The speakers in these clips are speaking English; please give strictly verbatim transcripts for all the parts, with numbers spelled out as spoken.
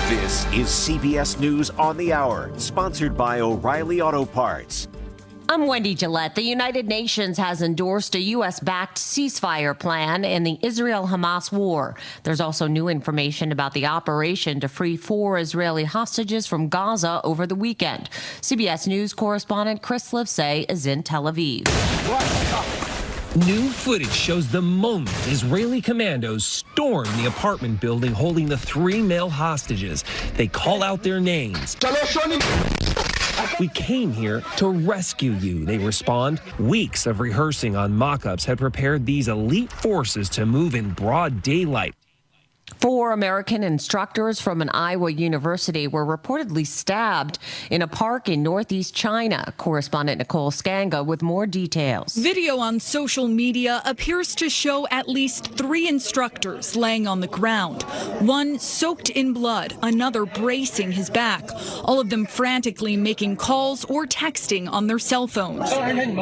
This is C B S News on the Hour, sponsored by O'Reilly Auto Parts. I'm Wendy Gillette. The United Nations has endorsed a U S-backed ceasefire plan in the Israel-Hamas war. There's also new information about the operation to free four Israeli hostages from Gaza over the weekend. C B S News correspondent Chris Livesay is in Tel Aviv. New footage shows the moment Israeli commandos storm the apartment building holding the three male hostages. They call out their names. We came here to rescue you, they respond. Weeks of rehearsing on mock-ups had prepared these elite forces to move in broad daylight. Four American instructors from an Iowa university were reportedly stabbed in a park in northeast China. Correspondent Nicole Skanga with more details. Video on social media appears to show at least three instructors laying on the ground. One soaked in blood, another bracing his back. All of them frantically making calls or texting on their cell phones.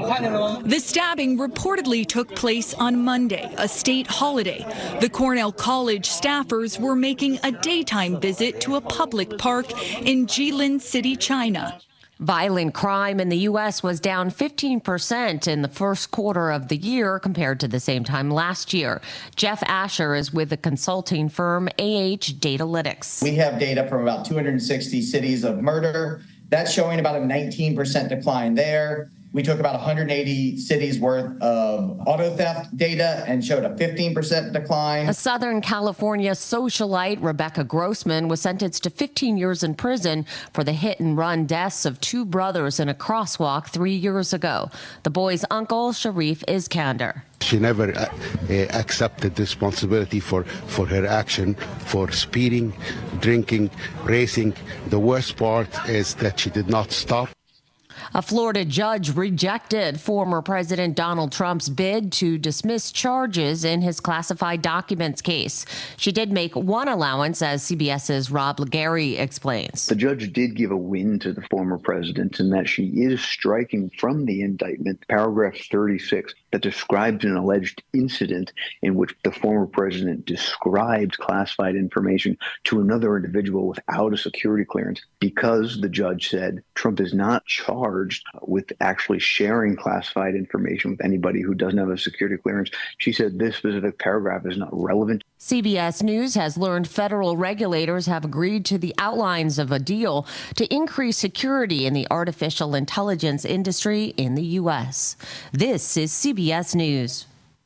The stabbing reportedly took place on Monday, a state holiday. The Cornell College staff Staffers were making a daytime visit to a public park in Jilin City, China. Violent crime in the U S was down fifteen percent in the first quarter of the year compared to the same time last year. Jeff Asher is with the consulting firm A H Datalytics. We have data from about two hundred sixty cities of murder. That's showing about a nineteen percent decline there. We took about one hundred eighty cities worth of auto theft data and showed a fifteen percent decline. A Southern California socialite, Rebecca Grossman, was sentenced to fifteen years in prison for the hit and run deaths of two brothers in a crosswalk three years ago. The boy's uncle, Sharif Iskander. She never uh, uh, accepted responsibility for, for her action, for speeding, drinking, racing. The worst part is that she did not stop. A Florida judge rejected former President Donald Trump's bid to dismiss charges in his classified documents case. She did make one allowance, as CBS's Rob Legary explains. The judge did give a win to the former president in that she is striking from the indictment paragraph thirty-six that describes an alleged incident in which the former president described classified information to another individual without a security clearance, because the judge said Trump is not charged with actually sharing classified information with anybody who doesn't have a security clearance. She said this specific paragraph is not relevant. C B S News has learned federal regulators have agreed to the outlines of a deal to increase security in the artificial intelligence industry in the U S. This is C B S News.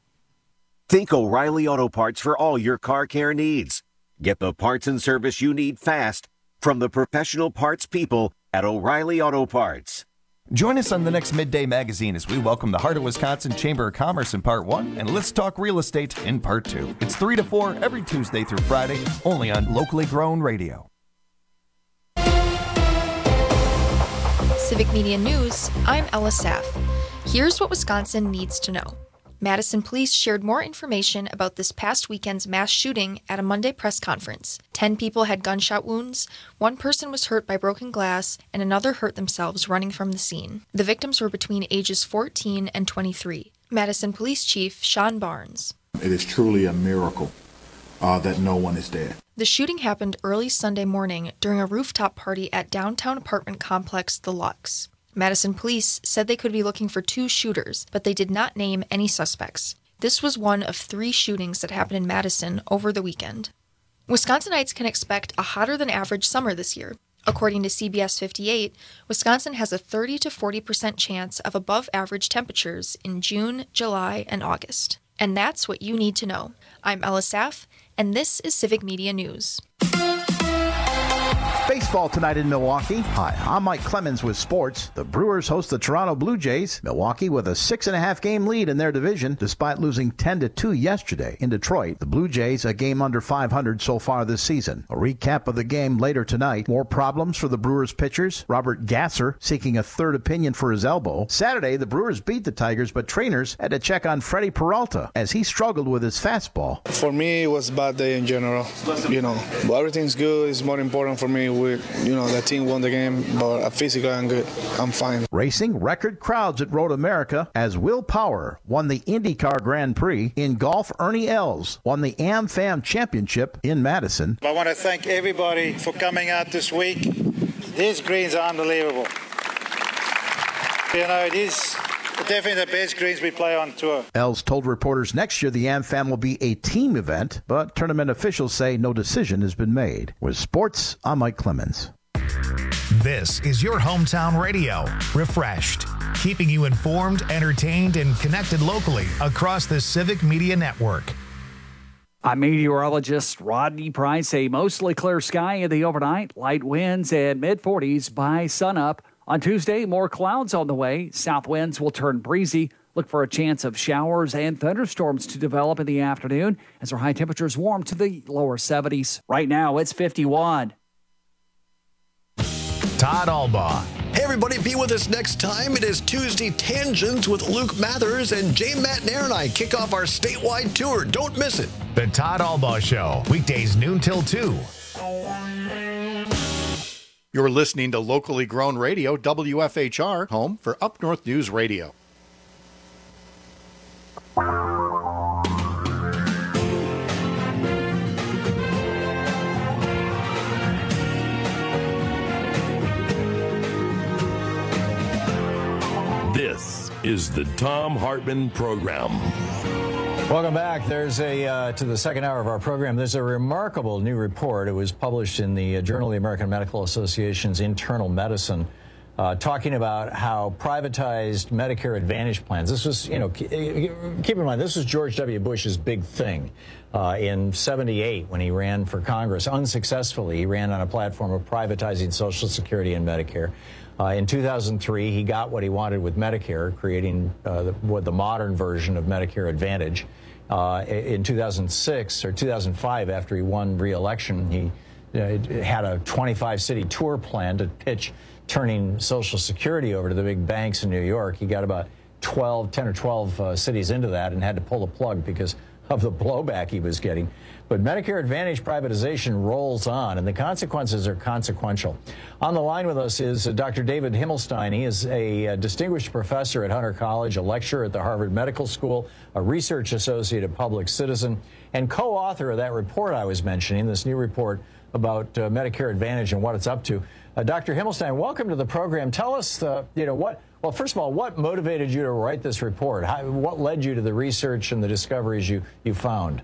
Think O'Reilly Auto Parts for all your car care needs. Get the parts and service you need fast from the professional parts people at O'Reilly Auto Parts. Join us on the next Midday Magazine as we welcome the Heart of Wisconsin Chamber of Commerce in Part one and Let's Talk Real Estate in Part two. It's three to four every Tuesday through Friday, only on locally grown radio. Civic Media News, I'm Ella Saff. Here's what Wisconsin needs to know. Madison police shared more information about this past weekend's mass shooting at a Monday press conference. Ten people had gunshot wounds, one person was hurt by broken glass, and another hurt themselves running from the scene. The victims were between ages fourteen and twenty-three. Madison Police Chief Sean Barnes. It is truly a miracle uh, that no one is dead. The shooting happened early Sunday morning during a rooftop party at downtown apartment complex The Lux. Madison police said they could be looking for two shooters, but they did not name any suspects. This was one of three shootings that happened in Madison over the weekend. Wisconsinites can expect a hotter than average summer this year. According to C B S fifty-eight, Wisconsin has a thirty to forty percent chance of above average temperatures in June, July, and August. And that's what you need to know. I'm Ella Saff, and this is Civic Media News. Baseball tonight in Milwaukee. Hi, I'm Mike Clemens with sports. The Brewers host the Toronto Blue Jays. Milwaukee with a six and a half game lead in their division, despite losing ten to two yesterday in Detroit. The Blue Jays a game under five hundred so far this season. A recap of the game later tonight. More problems for the Brewers pitchers. Robert Gasser seeking a third opinion for his elbow. Saturday, the Brewers beat the Tigers, but trainers had to check on Freddie Peralta as he struggled with his fastball. For me, it was a bad day in general. You know, but everything's good. It's more important for me with, you know, the team won the game, but physically I'm good. I'm fine. Racing record crowds at Road America as Will Power won the IndyCar Grand Prix. In golf, Ernie Els won the AmFam Championship in Madison. I want to thank everybody for coming out this week. These greens are unbelievable. You know, it is definitely the best greens we play on tour. Els told reporters next year the AmFam will be a team event, but tournament officials say no decision has been made. With sports, I'm Mike Clemens. This is your hometown radio, Refreshed, keeping you informed, entertained, and connected locally across the Civic Media Network. I'm meteorologist Rodney Price. A mostly clear sky in the overnight, light winds and mid forties by sunup. On Tuesday, more clouds on the way. South winds will turn breezy. Look for a chance of showers and thunderstorms to develop in the afternoon as our high temperatures warm to the lower seventies. Right now, it's fifty-one. Todd Albaugh. Hey everybody, be with us next time. It is Tuesday Tangents with Luke Mathers, and Jay Matnair and I kick off our statewide tour. Don't miss it. The Todd Albaugh Show, weekdays noon till two. You're listening to locally grown radio, W F H R, home for Up North News Radio. This is the Thom Hartmann Program. Welcome back. There's a uh, to the second hour of our program. There's a remarkable new report. It was published in the uh, Journal of the American Medical Association's Internal Medicine, uh, talking about how privatized Medicare Advantage plans. This was, you know, keep in mind, this was George W. Bush's big thing uh, in seventy-eight when he ran for Congress. Unsuccessfully, he ran on a platform of privatizing Social Security and Medicare. Uh, in two thousand three, he got what he wanted with Medicare, creating uh, the, what the modern version of Medicare Advantage. Uh, in two thousand six or two thousand five, after he won re-election, he uh, had a twenty-five city tour plan to pitch turning Social Security over to the big banks in New York. He got about twelve, ten or twelve uh, cities into that and had to pull the plug because of the blowback he was getting. But Medicare Advantage privatization rolls on, and the consequences are consequential. On the line with us is uh, Doctor David Himmelstein. He is a uh, distinguished professor at Hunter College, a lecturer at the Harvard Medical School, a research associate at Public Citizen, and co-author of that report I was mentioning, this new report about uh, Medicare Advantage and what it's up to. Uh, Doctor Himmelstein, welcome to the program. Tell us, uh, you know, what, well, first of all, what motivated you to write this report? How, what led you to the research and the discoveries you, you found?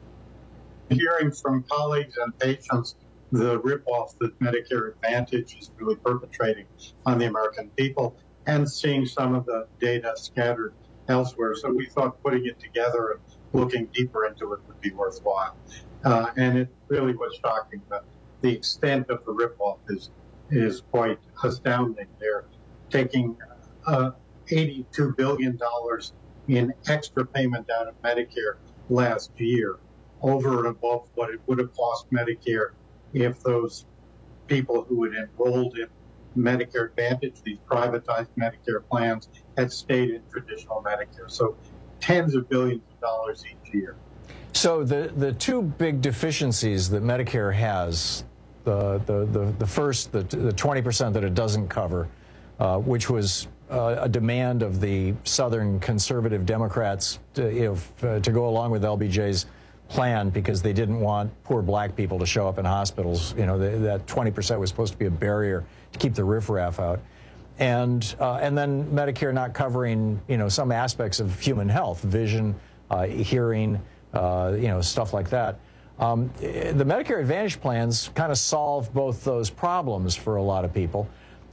Hearing from colleagues and patients the ripoff that Medicare Advantage is really perpetrating on the American people, and seeing some of the data scattered elsewhere. So we thought putting it together and looking deeper into it would be worthwhile. Uh, and it really was shocking. That the extent of the ripoff is is quite astounding. They're taking uh, eighty-two billion dollars in extra payment out of Medicare last year, over and above what it would have cost Medicare if those people who had enrolled in Medicare Advantage, these privatized Medicare plans, had stayed in traditional Medicare. So tens of billions of dollars each year. So the, the two big deficiencies that Medicare has, the, the, the, the first, the, the twenty percent that it doesn't cover, uh, which was uh, a demand of the Southern conservative Democrats to, you know, f- uh, to go along with L B J's plan because they didn't want poor black people to show up in hospitals. You know, the, that twenty percent was supposed to be a barrier to keep the riffraff out. And uh, and then Medicare not covering, you know, some aspects of human health, vision, uh, hearing, uh, you know, stuff like that. Um, the Medicare Advantage plans kind of solve both those problems for a lot of people.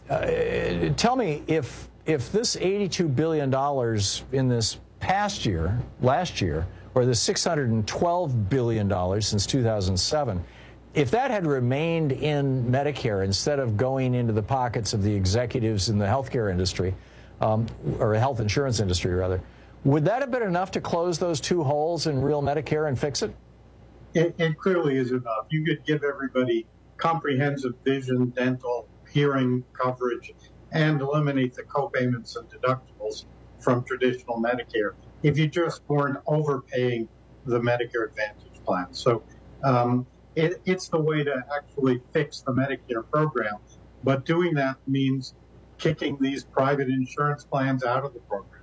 Uh, tell me, if if this eighty-two billion dollars in this past year, last year, or the six hundred twelve billion dollars since two thousand seven, if that had remained in Medicare instead of going into the pockets of the executives in the healthcare industry, um, or health insurance industry rather, would that have been enough to close those two holes in real Medicare and fix it? It, it clearly is enough. You could give everybody comprehensive vision, dental, hearing coverage, and eliminate the co-payments and deductibles from traditional Medicare if you just weren't overpaying the Medicare Advantage plan. So um, it, it's the way to actually fix the Medicare program. But doing that means kicking these private insurance plans out of the program.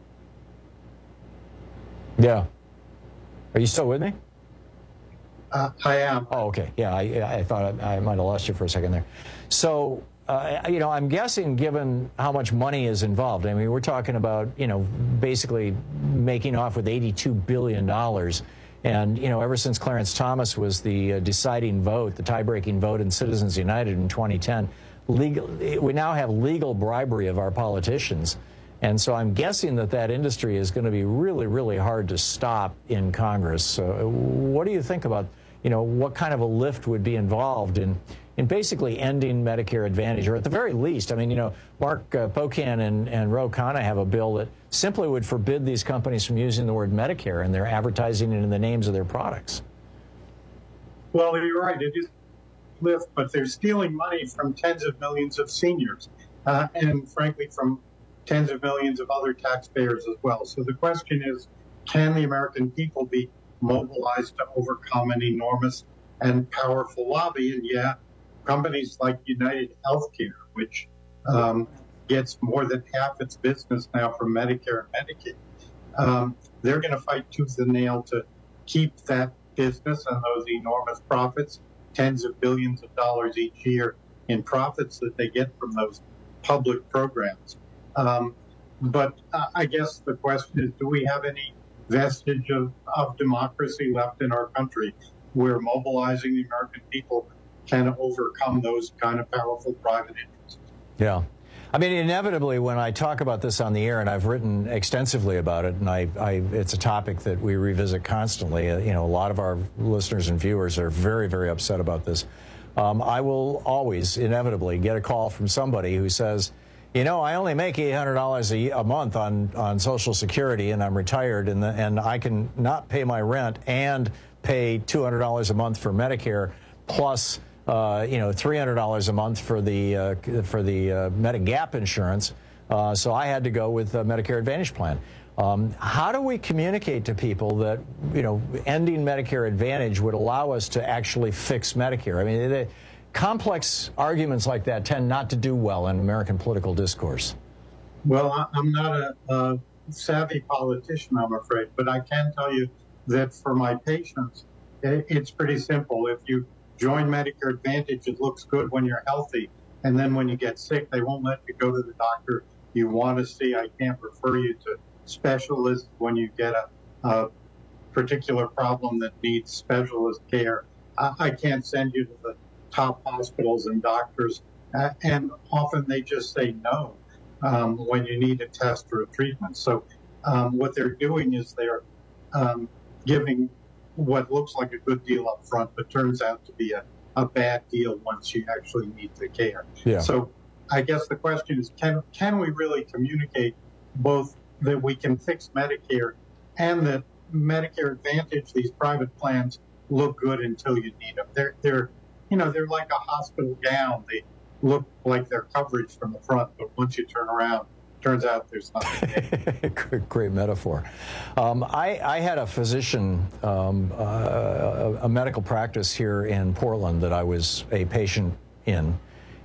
Yeah. Are you still with me? Uh, I am. Oh, okay. Yeah, I, I thought I, I might have lost you for a second there. So, uh, you know, I'm guessing given how much money is involved, I mean, we're talking about, you know, basically making off with eighty-two billion dollars. And, you know, ever since Clarence Thomas was the uh, deciding vote, the tie-breaking vote in Citizens United in twenty ten, legal, we now have legal bribery of our politicians. And so I'm guessing that that industry is going to be really, really hard to stop in Congress. Uh, what do you think about, you know, what kind of a lift would be involved in, in basically ending Medicare Advantage, or at the very least, I mean, you know, Mark uh, Pocan and, and Ro Khanna have a bill that simply would forbid these companies from using the word Medicare in their advertising and in the names of their products. Well, you're right. It is a lift, but they're stealing money from tens of millions of seniors uh, and, frankly, from tens of millions of other taxpayers as well. So the question is, can the American people be mobilized to overcome an enormous and powerful lobby? And yeah, companies like United Healthcare, which um, gets more than half its business now from Medicare and Medicaid, um, they're going to fight tooth and nail to keep that business and those enormous profits, tens of billions of dollars each year in profits that they get from those public programs. Um, but uh, I guess the question is, do we have any vestige of, of democracy left in our country where mobilizing the American people can overcome those kind of powerful private interests? Yeah. I mean, inevitably, when I talk about this on the air, and I've written extensively about it, and I, I it's a topic that we revisit constantly. Uh, you know, a lot of our listeners and viewers are very, very upset about this. Um, I will always, inevitably, get a call from somebody who says, you know, I only make eight hundred dollars a, a month on, on Social Security, and I'm retired, and, the, and I can not pay my rent and pay two hundred dollars a month for Medicare, plus, uh, you know, three hundred dollars a month for the, uh, for the uh, Medigap insurance. Uh, so I had to go with the Medicare Advantage plan. Um, how do we communicate to people that, you know, ending Medicare Advantage would allow us to actually fix Medicare? I mean, they, complex arguments like that tend not to do well in American political discourse. Well, I'm not a, a savvy politician, I'm afraid, but I can tell you that for my patients, it's pretty simple. If you join Medicare Advantage, it looks good when you're healthy, and then when you get sick, they won't let you go to the doctor you want to see. I can't refer you to specialists when you get a, a particular problem that needs specialist care. I, I can't send you to the top hospitals and doctors, uh, and often they just say no um, when you need a test or a treatment. So um, what they're doing is they're um, giving what looks like a good deal up front, but turns out to be a, a bad deal once you actually need the care. Yeah. So I guess the question is, can can we really communicate both that we can fix Medicare and that Medicare Advantage, these private plans, look good until you need them? They're they're You know, they're like a hospital gown. They look like they're coverage from the front, but once you turn around, turns out there's nothing. great, great metaphor. Um, I, I had a physician, um, uh, a medical practice here in Portland that I was a patient in,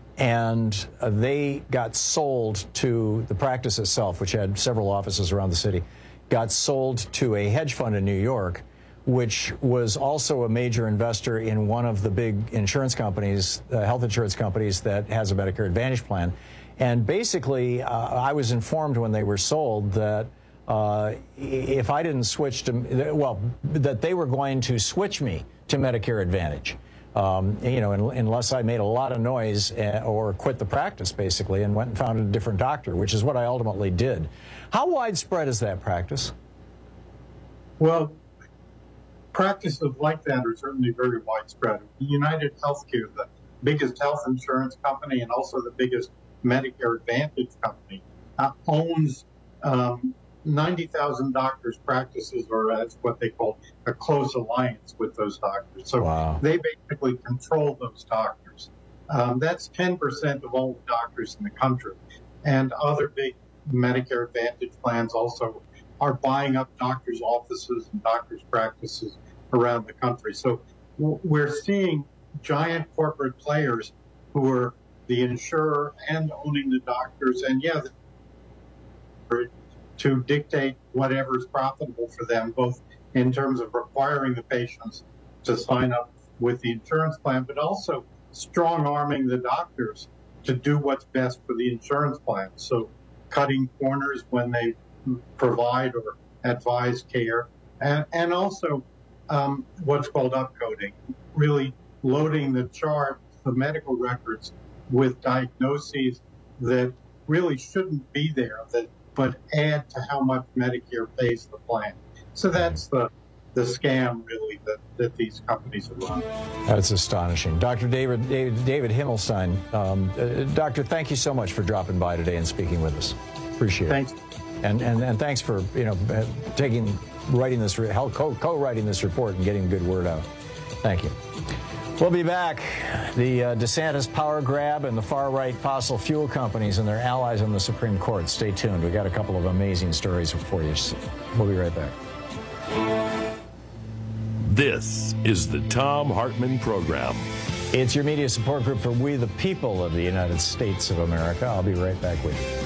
and uh, they got sold to the practice itself, which had several offices around the city, got sold to a hedge fund in New York, which was also a major investor in one of the big insurance companies, uh, health insurance companies that has a Medicare Advantage plan. And basically, uh, I was informed when they were sold that uh, if I didn't switch to, well, that they were going to switch me to Medicare Advantage, um, you know, unless I made a lot of noise or quit the practice, basically, and went and found a different doctor, which is what I ultimately did. How widespread is that practice? Well, practices like that are certainly very widespread. United Healthcare, the biggest health insurance company and also the biggest Medicare Advantage company, uh, owns um, ninety thousand doctors' practices, or that's what they call a close alliance with those doctors. So wow. They basically control those doctors. Um, that's ten percent of all the doctors in the country. And other big Medicare Advantage plans also are buying up doctors' offices and doctors' practices around the country. So we're seeing giant corporate players who are the insurer and owning the doctors, and yeah, to dictate whatever's profitable for them, both in terms of requiring the patients to sign up with the insurance plan, but also strong-arming the doctors to do what's best for the insurance plan. So cutting corners when they provide or advise care, and, and also um, what's called upcoding, really loading the chart, the medical records, with diagnoses that really shouldn't be there, that but add to how much Medicare pays the plan. So that's the the scam, really, that, that these companies are running. That's astonishing. Doctor David David, David Himmelstein, um, uh, Doctor, thank you so much for dropping by today and speaking with us. Appreciate thanks. it. And, and and thanks for, you know, taking, writing this, co- co-writing this report and getting good word out. Thank you. We'll be back. The uh, DeSantis power grab and the far-right fossil fuel companies and their allies on the Supreme Court. Stay tuned. We got a couple of amazing stories for you. We'll be right back. This is the Thom Hartmann Program. It's your media support group for We the People of the United States of America. I'll be right back with you.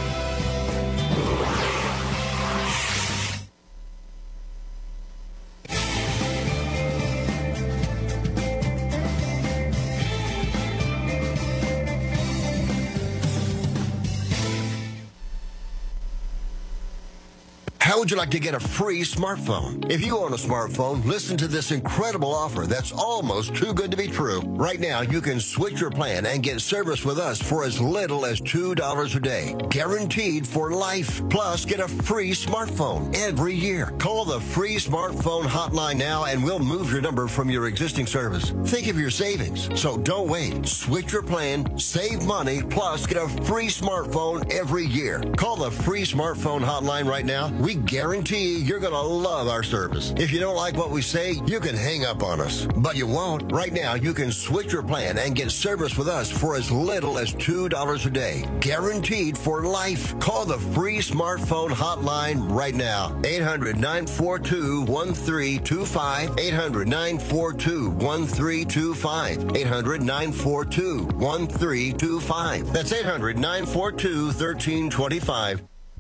How would you like to get a free smartphone? If you own a smartphone, listen to this incredible offer that's almost too good to be true. Right now, you can switch your plan and get service with us for as little as two dollars a day. Guaranteed for life. Plus, get a free smartphone every year. Call the free smartphone hotline now and we'll move your number from your existing service. Think of your savings. So don't wait. Switch your plan, save money, plus get a free smartphone every year. Call the free smartphone hotline right now. We guarantee you're going to love our service. If you don't like what we say, you can hang up on us. But you won't. Right now, you can switch your plan and get service with us for as little as two dollars a day. Guaranteed for life. Call the free smartphone hotline right now. eight hundred, nine four two, one three two five. eight hundred, nine four two, one three two five. eight hundred, nine four two, one three two five. That's eight hundred, nine four two, one three two five.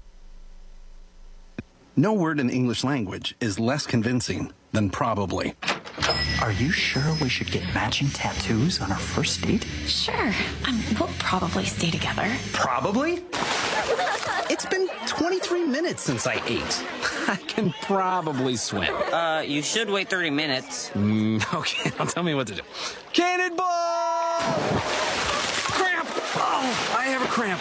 No word in English language is less convincing than probably. Are you sure we should get matching tattoos on our first date? Sure. Um, we'll probably stay together. Probably? It's been twenty-three minutes since I ate. I can probably swim. Uh, you should wait thirty minutes. Mm, okay, now tell me what to do. Cannonball! Cramp! Oh, I have a cramp.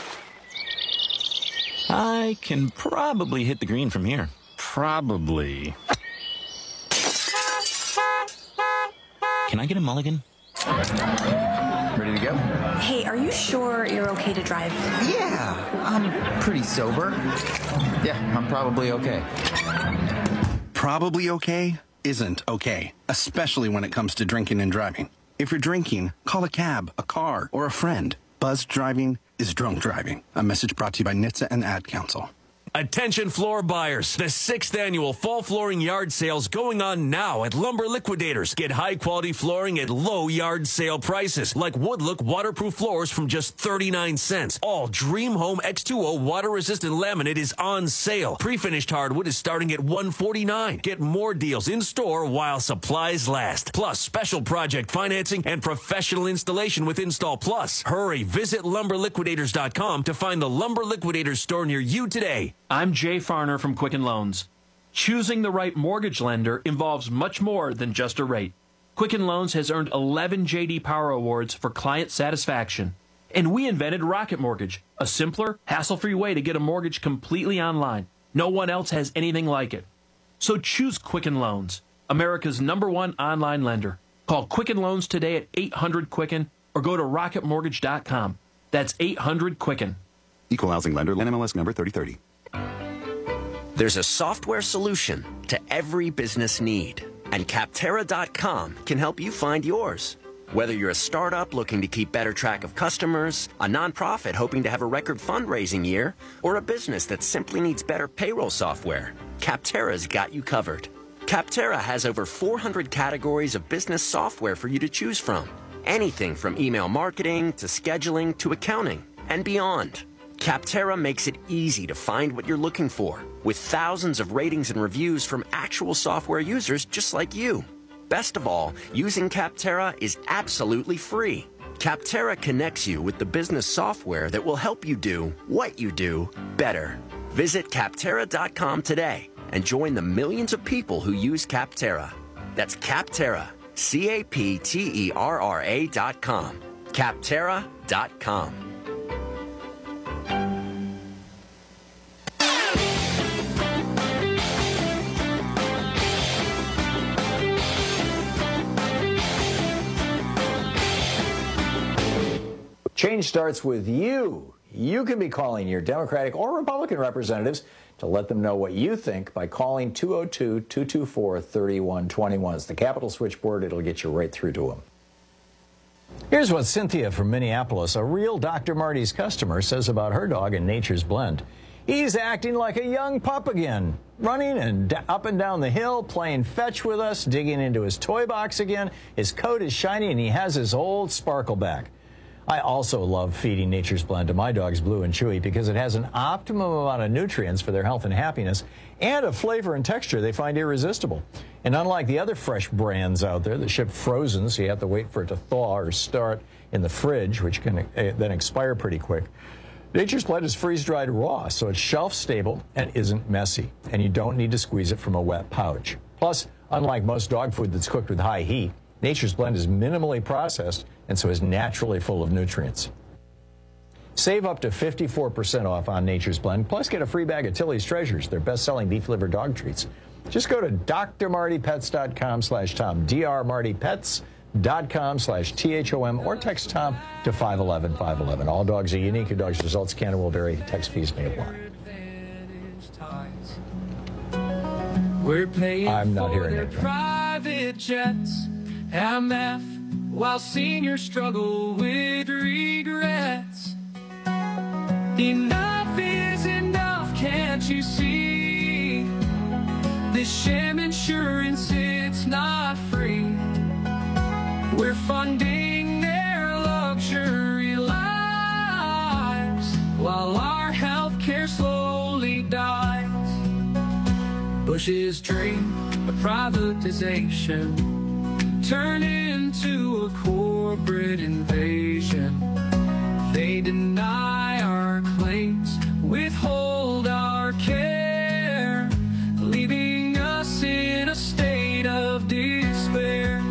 I can probably hit the green from here. Probably. Can I get a mulligan? Ready to go? Hey, are you sure you're okay to drive? Yeah, I'm pretty sober. Yeah, I'm probably okay. Probably okay isn't okay, especially when it comes to drinking and driving. If you're drinking, call a cab, a car, or a friend. Buzzed driving is drunk driving. A message brought to you by N H T S A and Ad Council. Attention floor buyers. The sixth annual fall flooring yard sales going on now at Lumber Liquidators. Get high quality flooring at low yard sale prices like Woodlook waterproof floors from just thirty-nine cents. All Dream Home X two O water resistant laminate is on sale. Pre-finished hardwood is starting at one forty-nine. Get more deals in store while supplies last. Plus special project financing and professional installation with Install Plus. Hurry, visit lumber liquidators dot com to find the Lumber Liquidators store near you today. I'm Jay Farner from Quicken Loans. Choosing the right mortgage lender involves much more than just a rate. Quicken Loans has earned eleven J D Power Awards for client satisfaction. And we invented Rocket Mortgage, a simpler, hassle-free way to get a mortgage completely online. No one else has anything like it. So choose Quicken Loans, America's number one online lender. Call Quicken Loans today at eight hundred Quicken or go to rocket mortgage dot com. That's eight hundred Quicken. Equal housing lender, N M L S number thirty thirty. There's a software solution to every business need, and Capterra dot com can help you find yours. Whether you're a startup looking to keep better track of customers, a nonprofit hoping to have a record fundraising year, or a business that simply needs better payroll software, Capterra's got you covered. Capterra has over four hundred categories of business software for you to choose from. Anything from email marketing to scheduling to accounting and beyond. Capterra makes it easy to find what you're looking for, with thousands of ratings and reviews from actual software users just like you. Best of all, using Capterra is absolutely free. Capterra connects you with the business software that will help you do what you do better. Visit Capterra dot com today and join the millions of people who use Capterra. That's Capterra, C A P T E R R A dot com. Capterra dot com. Change starts with you. You can be calling your Democratic or Republican representatives to let them know what you think by calling two oh two, two two four, three one two one. It's the Capitol switchboard. It'll get you right through to them. Here's what Cynthia from Minneapolis, a real Doctor Marty's customer, says about her dog in Nature's Blend. He's acting like a young pup again, running and up and down the hill, playing fetch with us, digging into his toy box again. His coat is shiny and he has his old sparkle back. I also love feeding Nature's Blend to my dogs, Blue and Chewy, because it has an optimum amount of nutrients for their health and happiness and a flavor and texture they find irresistible. And unlike the other fresh brands out there that ship frozen, so you have to wait for it to thaw or start in the fridge, which can uh, then expire pretty quick, Nature's Blend is freeze-dried raw, so it's shelf-stable and isn't messy, and you don't need to squeeze it from a wet pouch. Plus, unlike most dog food that's cooked with high heat, Nature's Blend is minimally processed and so is naturally full of nutrients. Save up to fifty-four percent off on Nature's Blend, plus get a free bag of Tilly's Treasures, their best-selling beef liver dog treats. Just go to d r marty pets dot com slash Tom, d r marty pets dot com slash T H O M, or text Tom to five one one, five one one. All dogs are unique. Your dog's results can and will vary. Text fees may apply. We're paying I'm not for hearing their it. private jets, M F, while seniors struggle with regrets. Enough is enough, can't you see? This sham insurance, it's not free. We're funding their luxury lives while our health care slowly dies. Bush's dream of privatization turned into a corporate invasion. They deny our claims, withhold our care, leaving us in a state of despair.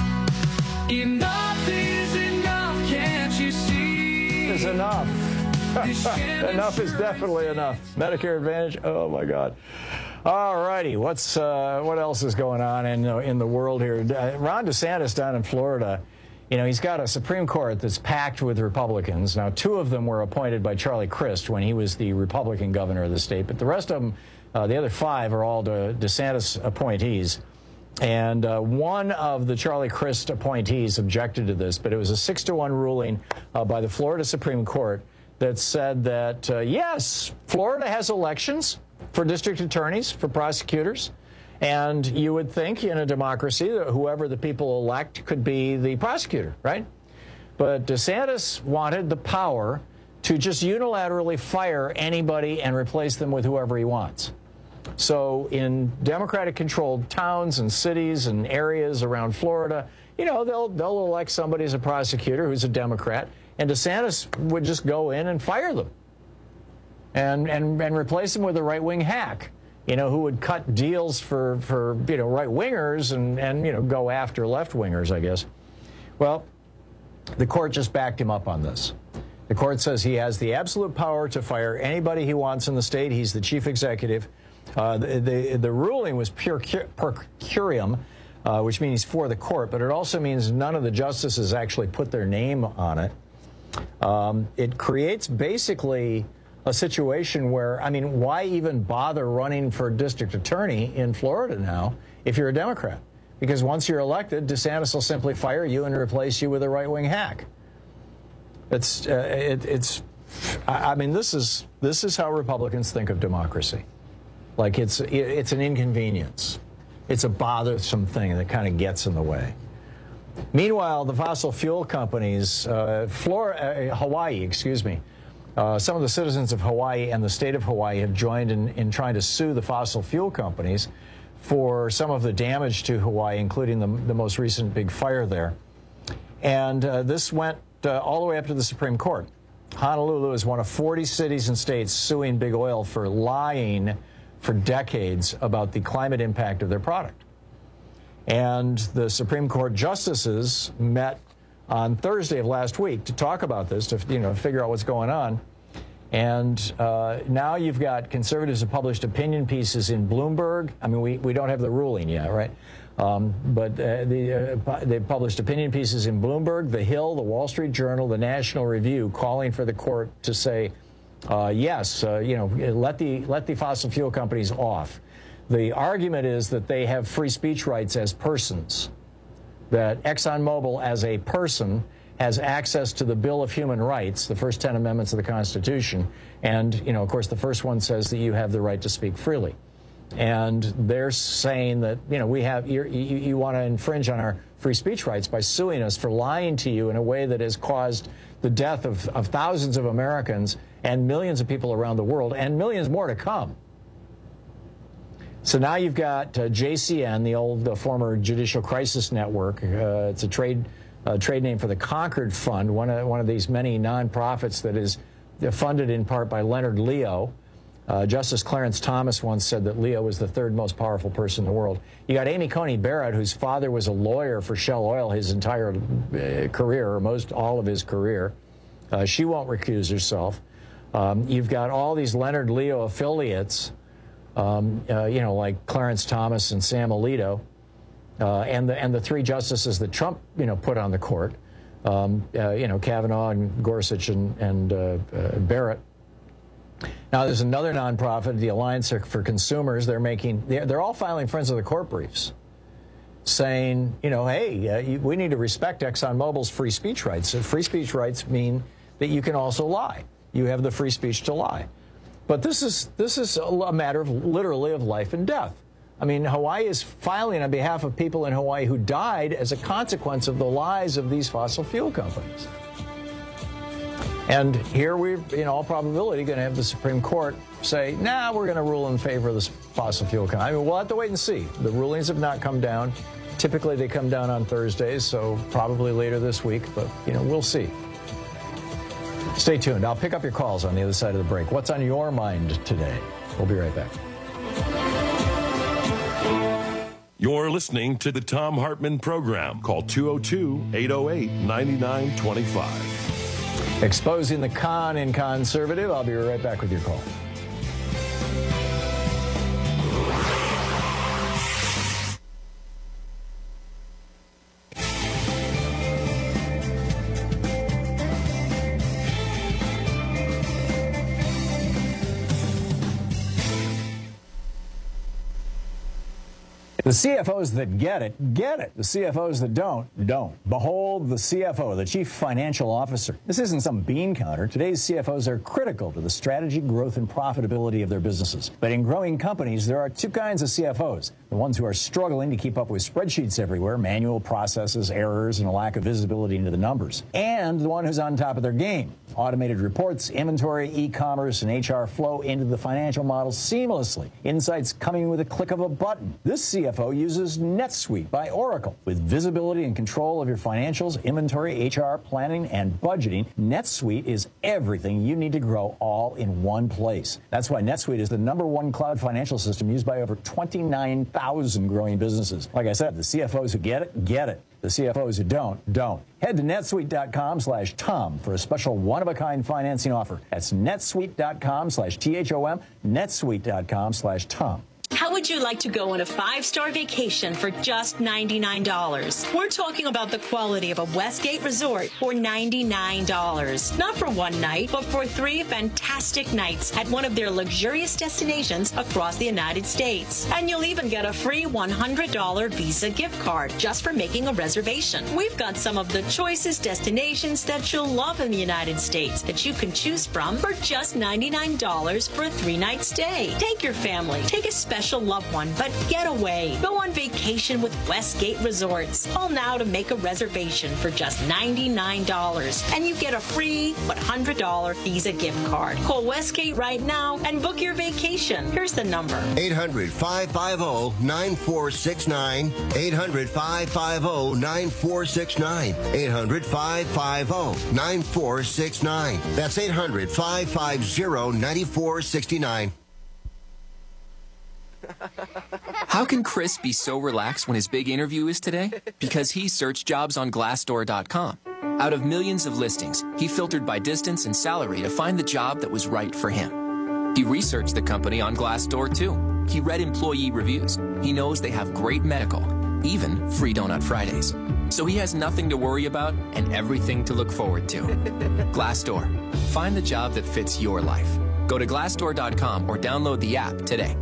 Enough is enough, can't you see? Is enough. Enough is definitely enough. Medicare Advantage, oh my God. All righty, what's uh, what else is going on in uh, in the world here? Uh, Ron DeSantis down in Florida, you know, he's got a Supreme Court that's packed with Republicans. Now, two of them were appointed by Charlie Crist when he was the Republican governor of the state, but the rest of them, uh, the other five, are all De- DeSantis appointees. And uh, one of the Charlie Crist appointees objected to this, but it was a six to one ruling uh, by the Florida Supreme Court that said that, uh, yes, Florida has elections for district attorneys, for prosecutors, and you would think in a democracy that whoever the people elect could be the prosecutor, right? But DeSantis wanted the power to just unilaterally fire anybody and replace them with whoever he wants. So in Democratic-controlled towns and cities and areas around Florida, you know, they'll they'll elect somebody as a prosecutor who's a Democrat, and DeSantis would just go in and fire them. And, and and replace him with a right-wing hack, you know, who would cut deals for, for you know, right-wingers and, and, you know, go after left-wingers, I guess. Well, the court just backed him up on this. The court says he has the absolute power to fire anybody he wants in the state. He's the chief executive. Uh, the, the, the ruling was per, per curiam, uh, which means for the court, but it also means none of the justices actually put their name on it. Um, it creates basically a situation where, I mean, why even bother running for district attorney in Florida now if you're a Democrat? Because once you're elected, DeSantis will simply fire you and replace you with a right-wing hack. It's, uh, it, it's, I mean, this is this is how Republicans think of democracy. Like it's it's an inconvenience. it's a bothersome thing that kind of gets in the way. Meanwhile, the fossil fuel companies, uh, Florida, uh, Hawaii, excuse me, uh, some of the citizens of Hawaii and the state of Hawaii have joined in, in trying to sue the fossil fuel companies for some of the damage to Hawaii, including the, the most recent big fire there. And uh, this went uh, all the way up to the Supreme Court. Honolulu is one of forty cities and states suing Big Oil for lying for decades about the climate impact of their product. And the Supreme Court justices met on Thursday of last week to talk about this, to you know, figure out what's going on. And uh, now you've got conservatives have published opinion pieces in Bloomberg. I mean, we, we don't have the ruling yet, right? Um, but uh, the, uh, they've published opinion pieces in Bloomberg, The Hill, The Wall Street Journal, The National Review, calling for the court to say, uh, yes, uh, you know, let the, let the fossil fuel companies off. The argument is that they have free speech rights as persons, that ExxonMobil as a person has access to the Bill of Human Rights, the first ten amendments of the Constitution. And, you know, of course, the first one says that you have the right to speak freely. And they're saying that, you know, we have, you're, you, you want to infringe on our free speech rights by suing us for lying to you in a way that has caused the death of, of thousands of Americans and millions of people around the world and millions more to come. So now you've got uh, J C N, the old uh, former Judicial Crisis Network. Uh, it's a trade uh, trade name for the Concord Fund, one of, one of these many nonprofits that is funded in part by Leonard Leo. Uh, Justice Clarence Thomas once said that Leo was the third most powerful person in the world. You got Amy Coney Barrett, whose father was a lawyer for Shell Oil his entire uh, career, or most all of his career. Uh, she won't recuse herself. Um, you've got all these Leonard Leo affiliates, um, uh, you know, like Clarence Thomas and Sam Alito, uh, and the and the three justices that Trump, you know, put on the court, um, uh, you know, Kavanaugh and Gorsuch and, and uh, uh, Barrett. Now, there's another nonprofit, the Alliance for Consumers. They're making, they're, they're all filing Friends of the Court briefs saying, you know, hey, uh, you, we need to respect ExxonMobil's free speech rights. And free speech rights mean that you can also lie. You have the free speech to lie. But this is, this is a, a matter of literally of life and death. I mean, Hawaii is filing on behalf of people in Hawaii who died as a consequence of the lies of these fossil fuel companies. And here we're, in all probability, going to have the Supreme Court say, nah, we're going to rule in favor of this fossil fuel company. I mean, we'll have to wait and see. The rulings have not come down. Typically, they come down on Thursdays, so probably later this week. But, you know, we'll see. Stay tuned. I'll pick up your calls on the other side of the break. What's on your mind today? We'll be right back. You're listening to the Thom Hartmann Program. Call two oh two, eight oh eight, nine nine two five. Exposing the con in conservative. I'll be right back with your call. The C F Os that get it, get it. The C F Os that don't, don't. Behold the C F O, the Chief Financial Officer. This isn't some bean counter. Today's C F Os are critical to the strategy, growth, and profitability of their businesses. But in growing companies, there are two kinds of C F Os. The ones who are struggling to keep up with spreadsheets everywhere, manual processes, errors, and a lack of visibility into the numbers. And the one who's on top of their game. Automated reports, inventory, e-commerce, and H R flow into the financial model seamlessly. Insights coming with a click of a button. This C F O uses NetSuite by Oracle. With visibility and control of your financials, inventory, H R, planning, and budgeting, NetSuite is everything you need to grow all in one place. That's why NetSuite is the number one cloud financial system used by over twenty-nine thousand growing businesses. Like I said, the C F Os who get it, get it. The C F Os who don't, don't. Head to netsuite.com slash Tom for a special one-of-a-kind financing offer. That's netsuite.com slash T H O M, netsuite.com slash Tom. How would you like to go on a five-star vacation for just ninety-nine dollars? We're talking about the quality of a Westgate resort for ninety-nine dollars. Not for one night, but for three fantastic nights at one of their luxurious destinations across the United States. And you'll even get a free one hundred dollars Visa gift card just for making a reservation. We've got some of the choicest destinations that you'll love in the United States that you can choose from for just ninety-nine dollars for a three-night stay. Take your family. Take a special eight hundred, five five zero, nine four six nine. eight hundred, five five zero, nine four six nine. eight hundred, five five zero, nine four six nine. That's eight hundred, five five zero, nine four six nine. How can Chris be so relaxed when his big interview is today? Because he searched jobs on Glassdoor dot com. Out of millions of listings, he filtered by distance and salary to find the job that was right for him. He researched the company on Glassdoor too. He read employee reviews. He knows they have great medical, even free Donut Fridays. So he has nothing to worry about and everything to look forward to. Glassdoor. Find the job that fits your life. Go to Glassdoor dot com or download the app today.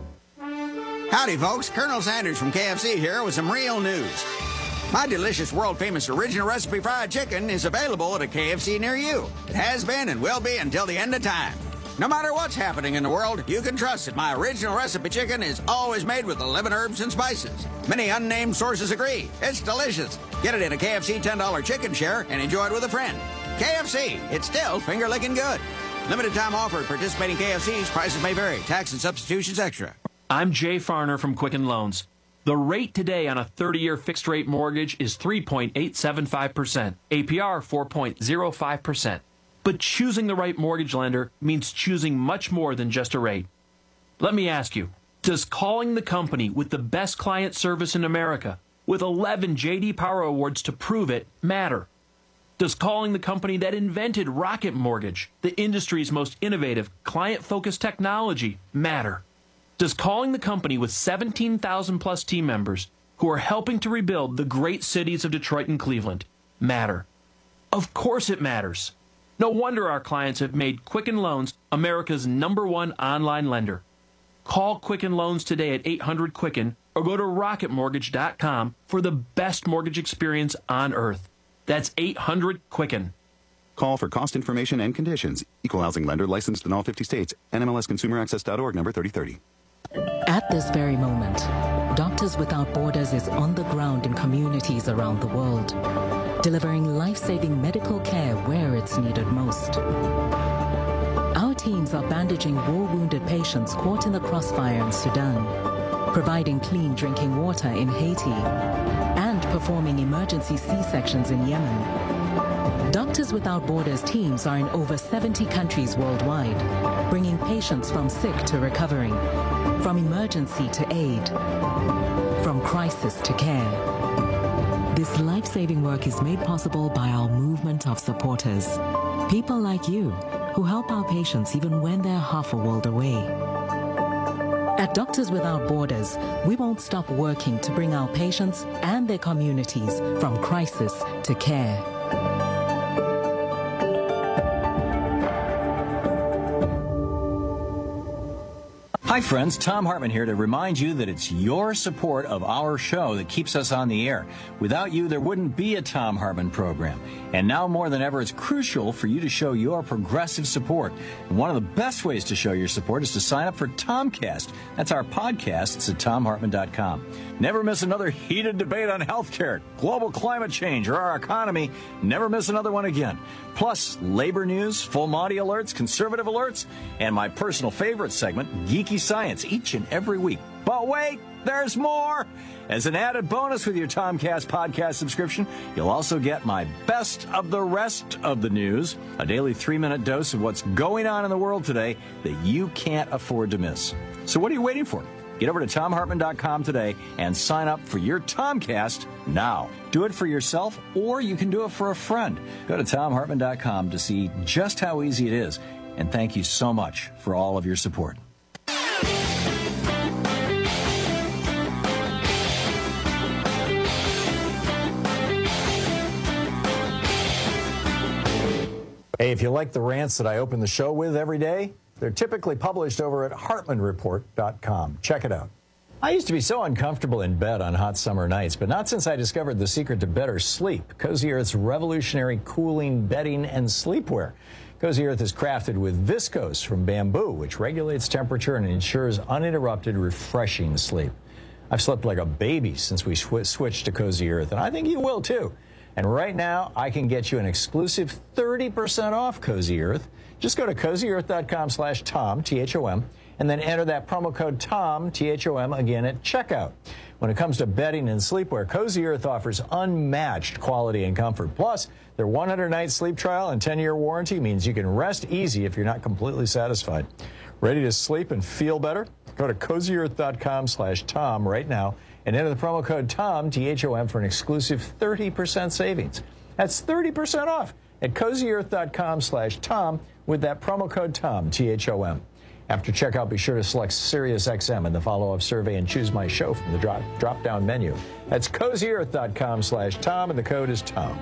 Howdy, folks. Colonel Sanders from K F C here with some real news. My delicious, world-famous original recipe fried chicken is available at a K F C near you. It has been and will be until the end of time. No matter what's happening in the world, you can trust that my original recipe chicken is always made with eleven herbs and spices. Many unnamed sources agree. It's delicious. Get it in a K F C ten dollar chicken share and enjoy it with a friend. K F C, it's still finger-licking good. Limited time offer at participating K F Cs. Prices may vary. Tax and substitutions extra. I'm Jay Farner from Quicken Loans. The rate today on a thirty-year fixed-rate mortgage is three point eight seven five percent, A P R four point zero five percent. But choosing the right mortgage lender means choosing much more than just a rate. Let me ask you, does calling the company with the best client service in America, with eleven J D Power Awards to prove it, matter? Does calling the company that invented Rocket Mortgage, the industry's most innovative, client-focused technology, matter? Does calling the company with seventeen thousand plus team members who are helping to rebuild the great cities of Detroit and Cleveland matter? Of course it matters. No wonder our clients have made Quicken Loans America's number one online lender. Call Quicken Loans today at eight hundred Quicken or go to rocket mortgage dot com for the best mortgage experience on earth. That's eight hundred Quicken. Call for cost information and conditions. Equal housing lender licensed in all fifty states. N M L S consumer access dot org number thirty thirty. At this very moment, Doctors Without Borders is on the ground in communities around the world, delivering life-saving medical care where it's needed most. Our teams are bandaging war-wounded patients caught in the crossfire in Sudan, providing clean drinking water in Haiti, and performing emergency C-sections in Yemen. Doctors Without Borders teams are in over seventy countries worldwide, bringing patients from sick to recovering, from emergency to aid, from crisis to care. This life-saving work is made possible by our movement of supporters, people like you who help our patients even when they're half a world away. At Doctors Without Borders, we won't stop working to bring our patients and their communities from crisis to care. Hi friends, Tom Hartman here to remind you that it's your support of our show that keeps us on the air. Without you, there wouldn't be a Tom Hartman program. And now more than ever, it's crucial for you to show your progressive support. And one of the best ways to show your support is to sign up for Tomcast. That's our podcast. It's at tom hartman dot com. Never miss another heated debate on healthcare, global climate change, or our economy. Never miss another one again. Plus, labor news, full Monty alerts, conservative alerts, and my personal favorite segment, Geeky Science, each and every week. But wait, there's more! As an added bonus with your Tomcast podcast subscription, you'll also get my best of the rest of the news, a daily three-minute dose of what's going on in the world today that you can't afford to miss. So what are you waiting for? Get over to tom hartman dot com today and sign up for your Tomcast now. Do it for yourself, or you can do it for a friend. Go to tom hartman dot com to see just how easy it is. And thank you so much for all of your support. Hey, if you like the rants that I open the show with every day, they're typically published over at hartman report dot com. Check it out. I used to be so uncomfortable in bed on hot summer nights, but not since I discovered the secret to better sleep, Cozy Earth's revolutionary cooling bedding and sleepwear. Cozy Earth is crafted with viscose from bamboo, which regulates temperature and ensures uninterrupted, refreshing sleep. I've slept like a baby since we sw- switched to Cozy Earth, and I think you will too. And right now, I can get you an exclusive thirty percent off Cozy Earth. Just go to cozy earth dot com slash Tom, T H O M, and then enter that promo code TOM, T H O M, again at checkout. When it comes to bedding and sleepwear, Cozy Earth offers unmatched quality and comfort. Plus, their one hundred night sleep trial and ten year warranty means you can rest easy if you're not completely satisfied. Ready to sleep and feel better? Go to cozy earth dot com slash Tom right now and enter the promo code TOM, T H O M, for an exclusive thirty percent savings. That's thirty percent off at cozy earth dot com slash Tom with that promo code TOM, T H O M. After checkout, be sure to select Sirius X M in the follow-up survey and choose My Show from the drop, drop-down menu. That's cozy earth dot com slash Tom, and the code is TOM.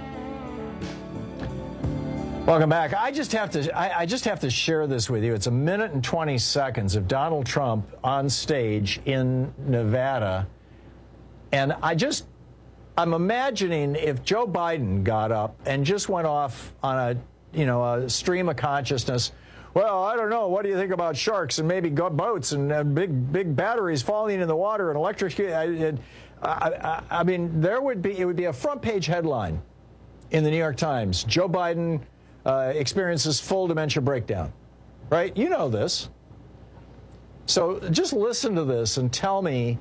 Welcome back. I just have to I, I just have to share this with you. It's a minute and twenty seconds of Donald Trump on stage in Nevada. And I just, I'm imagining if Joe Biden got up and just went off on a, you know, a stream of consciousness. Well, I don't know. What do you think about sharks and maybe go boats and uh, big big batteries falling in the water and electric? I, I, I, I mean, there would be it would be a front page headline in the New York Times. Joe Biden uh, experiences full dementia breakdown. Right? You know this. So just listen to this and tell me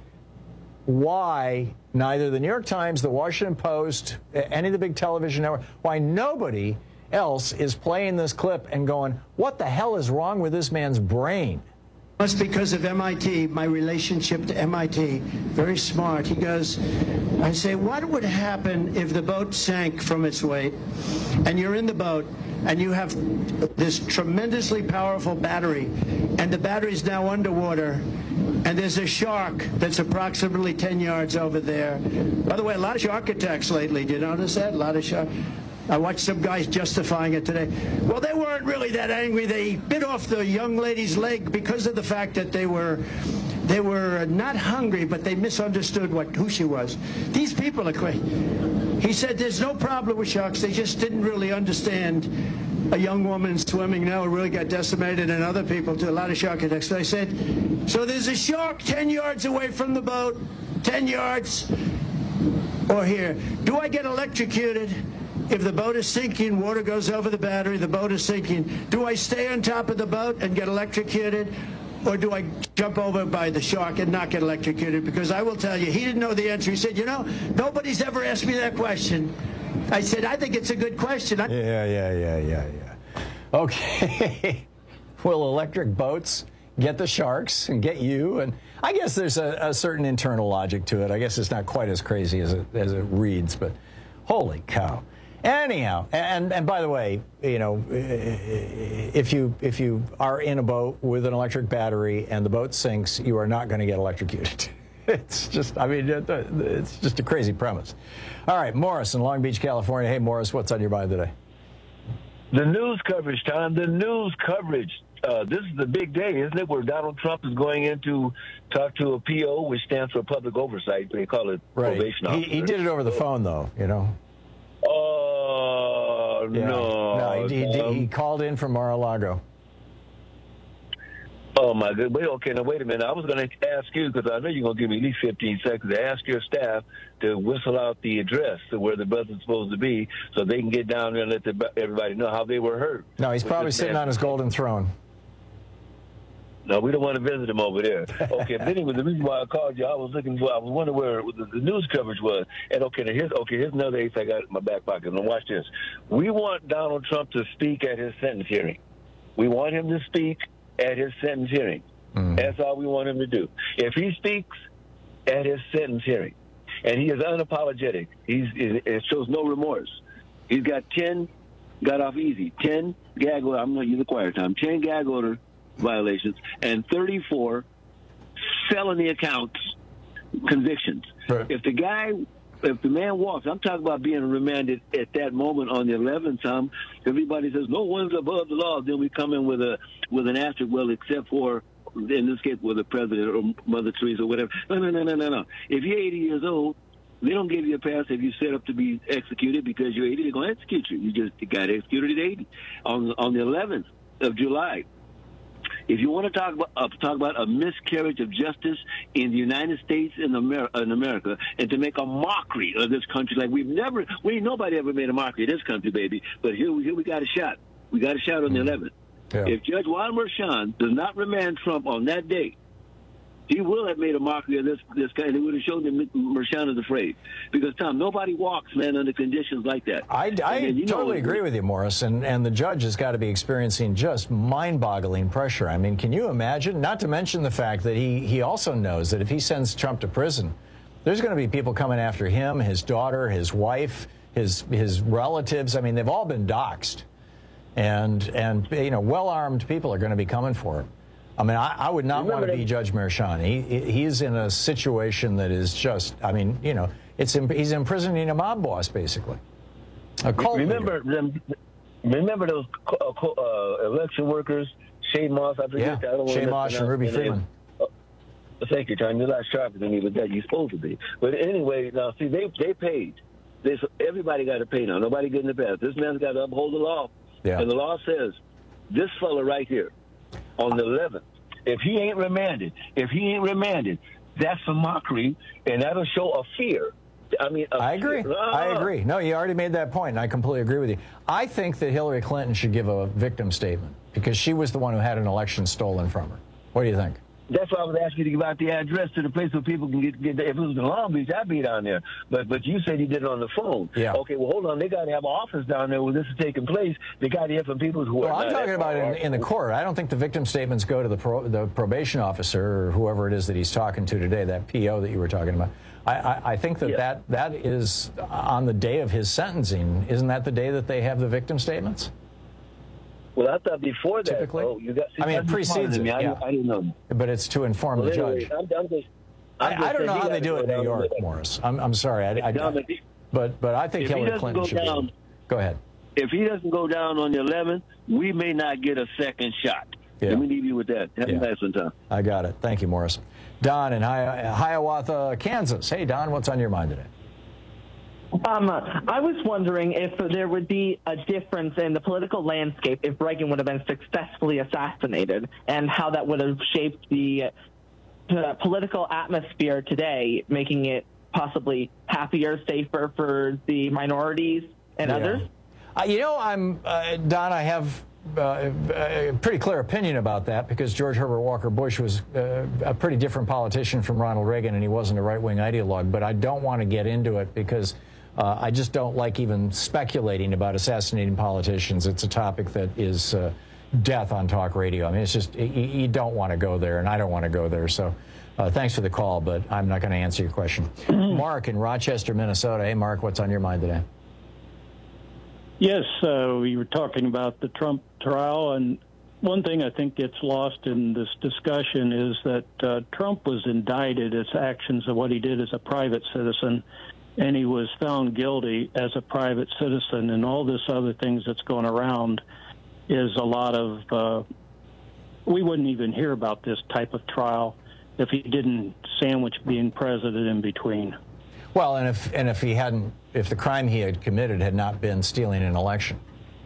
why neither the New York Times, the Washington Post, any of the big television networks, why nobody else is playing this clip and going, what the hell is wrong with this man's brain? That's because of M I T, my relationship to M I T. Very smart. He goes, I say, what would happen if the boat sank from its weight and you're in the boat and you have this tremendously powerful battery and the battery's now underwater and there's a shark that's approximately ten yards over there. By the way, a lot of shark attacks lately. Do you notice that? A lot of shark. I watched some guys justifying it today. Well, they weren't really that angry. They bit off the young lady's leg because of the fact that they were they were not hungry, but they misunderstood what who she was. These people are crazy. He said there's no problem with sharks. They just didn't really understand a young woman swimming now really got decimated, and other people too. A lot of shark attacks. So I said, so there's a shark ten yards away from the boat, ten yards, or here. Do I get electrocuted? If the boat is sinking, water goes over the battery, the boat is sinking. Do I stay on top of the boat and get electrocuted? Or do I jump over by the shark and not get electrocuted? Because I will tell you, he didn't know the answer. He said, you know, nobody's ever asked me that question. I said, I think it's a good question. I- yeah, yeah, yeah, yeah, yeah. Okay. Will electric boats get the sharks and get you? And I guess there's a, a certain internal logic to it. I guess it's not quite as crazy as it, as it reads, but holy cow. Anyhow, and and by the way, you know, if you if you are in a boat with an electric battery and the boat sinks, you are not going to get electrocuted. It's just, I mean, it's just a crazy premise. All right, Morris in Long Beach, California. Hey, Morris, what's on your mind today? The news coverage, Tom. The news coverage. Uh, this is the big day, isn't it, where Donald Trump is going in to talk to a P O, which stands for public oversight. They call it right. probation He, officer. he did it over the phone, though, you know. Oh, uh, yeah. no. No, he, he, he called in from Mar-a-Lago. Oh, my good. Wait, okay, now, wait a minute. I was going to ask you, because I know you're going to give me at least fifteen seconds, to ask your staff to whistle out the address to where the bus is supposed to be so they can get down there and let the, everybody know how they were hurt. No, he's probably sitting on his golden throne. No, we don't want to visit him over there. Okay, but anyway, the reason why I called you, I was looking for, I was wondering where the, the news coverage was. And okay, now here's, okay, here's another ace I got in my back pocket. Now watch this. We want Donald Trump to speak at his sentence hearing. We want him to speak at his sentence hearing. Mm. That's all we want him to do. If he speaks at his sentence hearing, and he is unapologetic, he's, it shows no remorse. He's got ten, got off easy, ten gag order, I'm going to use the quiet time, ten gag order violations, and thirty-four felony accounts convictions. Right. If the guy, if the man walks, I'm talking about being remanded at that moment on the eleventh time. Everybody says no one's above the law. Then we come in with a with an asterisk. Well, except for in this case, with the president or Mother Teresa or whatever. No, no, no, no, no, no. If you're eighty years old They don't give you a pass if you set up to be executed because you're eighty. They're going to execute you. You just got executed at eighty. On on the eleventh of July, if you want to talk about uh, talk about a miscarriage of justice in the United States and Amer- in America, and to make a mockery of this country, like we've never, we ain't nobody ever made a mockery of this country, baby. But here, here we got a shot. We got a shot on the eleventh. Yeah. If Judge Juan Merchan does not remand Trump on that day, he will have made a mockery of this this guy, and he would have shown that Merchan is afraid. Because, Tom, nobody walks, man, under conditions like that. I, I then, totally know, agree with you, Morris, and, and the judge has got to be experiencing just mind-boggling pressure. I mean, can you imagine? Not to mention the fact that he, he also knows that if he sends Trump to prison, there's going to be people coming after him, his daughter, his wife, his his relatives. I mean, they've all been doxxed. And, and you know, well-armed people are going to be coming for him. I mean, I, I would not Remember want to be Judge Merchan. He he's in a situation that is just, I mean, you know, it's he's imprisoning a mob boss, basically. A cult remember them, remember those uh, election workers, Shane Moss, I forget. Yeah, I don't Shane Moss and Ruby Freeman. Uh, thank you, Tom. You're not sharper than me, but that you're supposed to be. But anyway, now, see, they they paid. They, everybody got to pay now. Nobody getting the pass. This man's got to uphold the law. Yeah. And the law says, this fella right here, on the eleventh, if he ain't remanded, if he ain't remanded, that's a mockery, and that'll show a fear. I mean, a I agree. Fear. Ah. I agree. No, you already made that point, and I completely agree with you. I think that Hillary Clinton should give a victim statement because she was the one who had an election stolen from her. What do you think? That's why I was asking you to give out the address to the place so people can get, get there. If it was in Long Beach, I'd be down there. But but you said you did it on the phone. Yeah. Okay, well, hold on. They got to have an office down there where this is taking place. They got to hear from people who well, are I'm talking about in, in the court. I don't think the victim statements go to the pro, the probation officer or whoever it is that he's talking to today, that P O that you were talking about. I, I, I think that, yeah. that that is on the day of his sentencing. Isn't that the day that they have the victim statements? Well, I thought before that. Typically, oh, you got. See, I mean, it precedes it. I, yeah. I didn't know. But it's to inform well, the anyway, judge. I'm, I'm just, I'm I, just I don't know how they do it in New York, Morris. I'm, I'm sorry. I, I, I, but but I think Hillary Clinton should down, be. Go ahead. If he doesn't go down on the eleventh, we may not get a second shot. Yeah. Let me leave you with that. Have yeah. a nice one, Tom. I got it. Thank you, Morris. Don in Hi- Hiawatha, Kansas. Hey, Don, what's on your mind today? Um, I was wondering if there would be a difference in the political landscape if Reagan would have been successfully assassinated, and how that would have shaped the uh, political atmosphere today, making it possibly happier, safer for the minorities and yeah. others. Uh, you know, I'm uh, Don. I have uh, a pretty clear opinion about that because George Herbert Walker Bush was uh, a pretty different politician from Ronald Reagan, and he wasn't a right-wing ideologue. But I don't want to get into it because Uh, I just don't like even speculating about assassinating politicians. It's a topic that is uh, death on talk radio. I mean, it's just, you, you don't want to go there, and I don't want to go there. So uh, thanks for the call, but I'm not going to answer your question. Mark in Rochester, Minnesota. Hey, Mark, what's on your mind today? Yes, uh, we were talking about the Trump trial, and one thing I think gets lost in this discussion is that uh, Trump was indicted as actions of what he did as a private citizen, and he was found guilty as a private citizen, and all this other things that's going around is a lot of, uh, we wouldn't even hear about this type of trial if he didn't sandwich being president in between. Well, and if and if he hadn't, if the crime he had committed had not been stealing an election.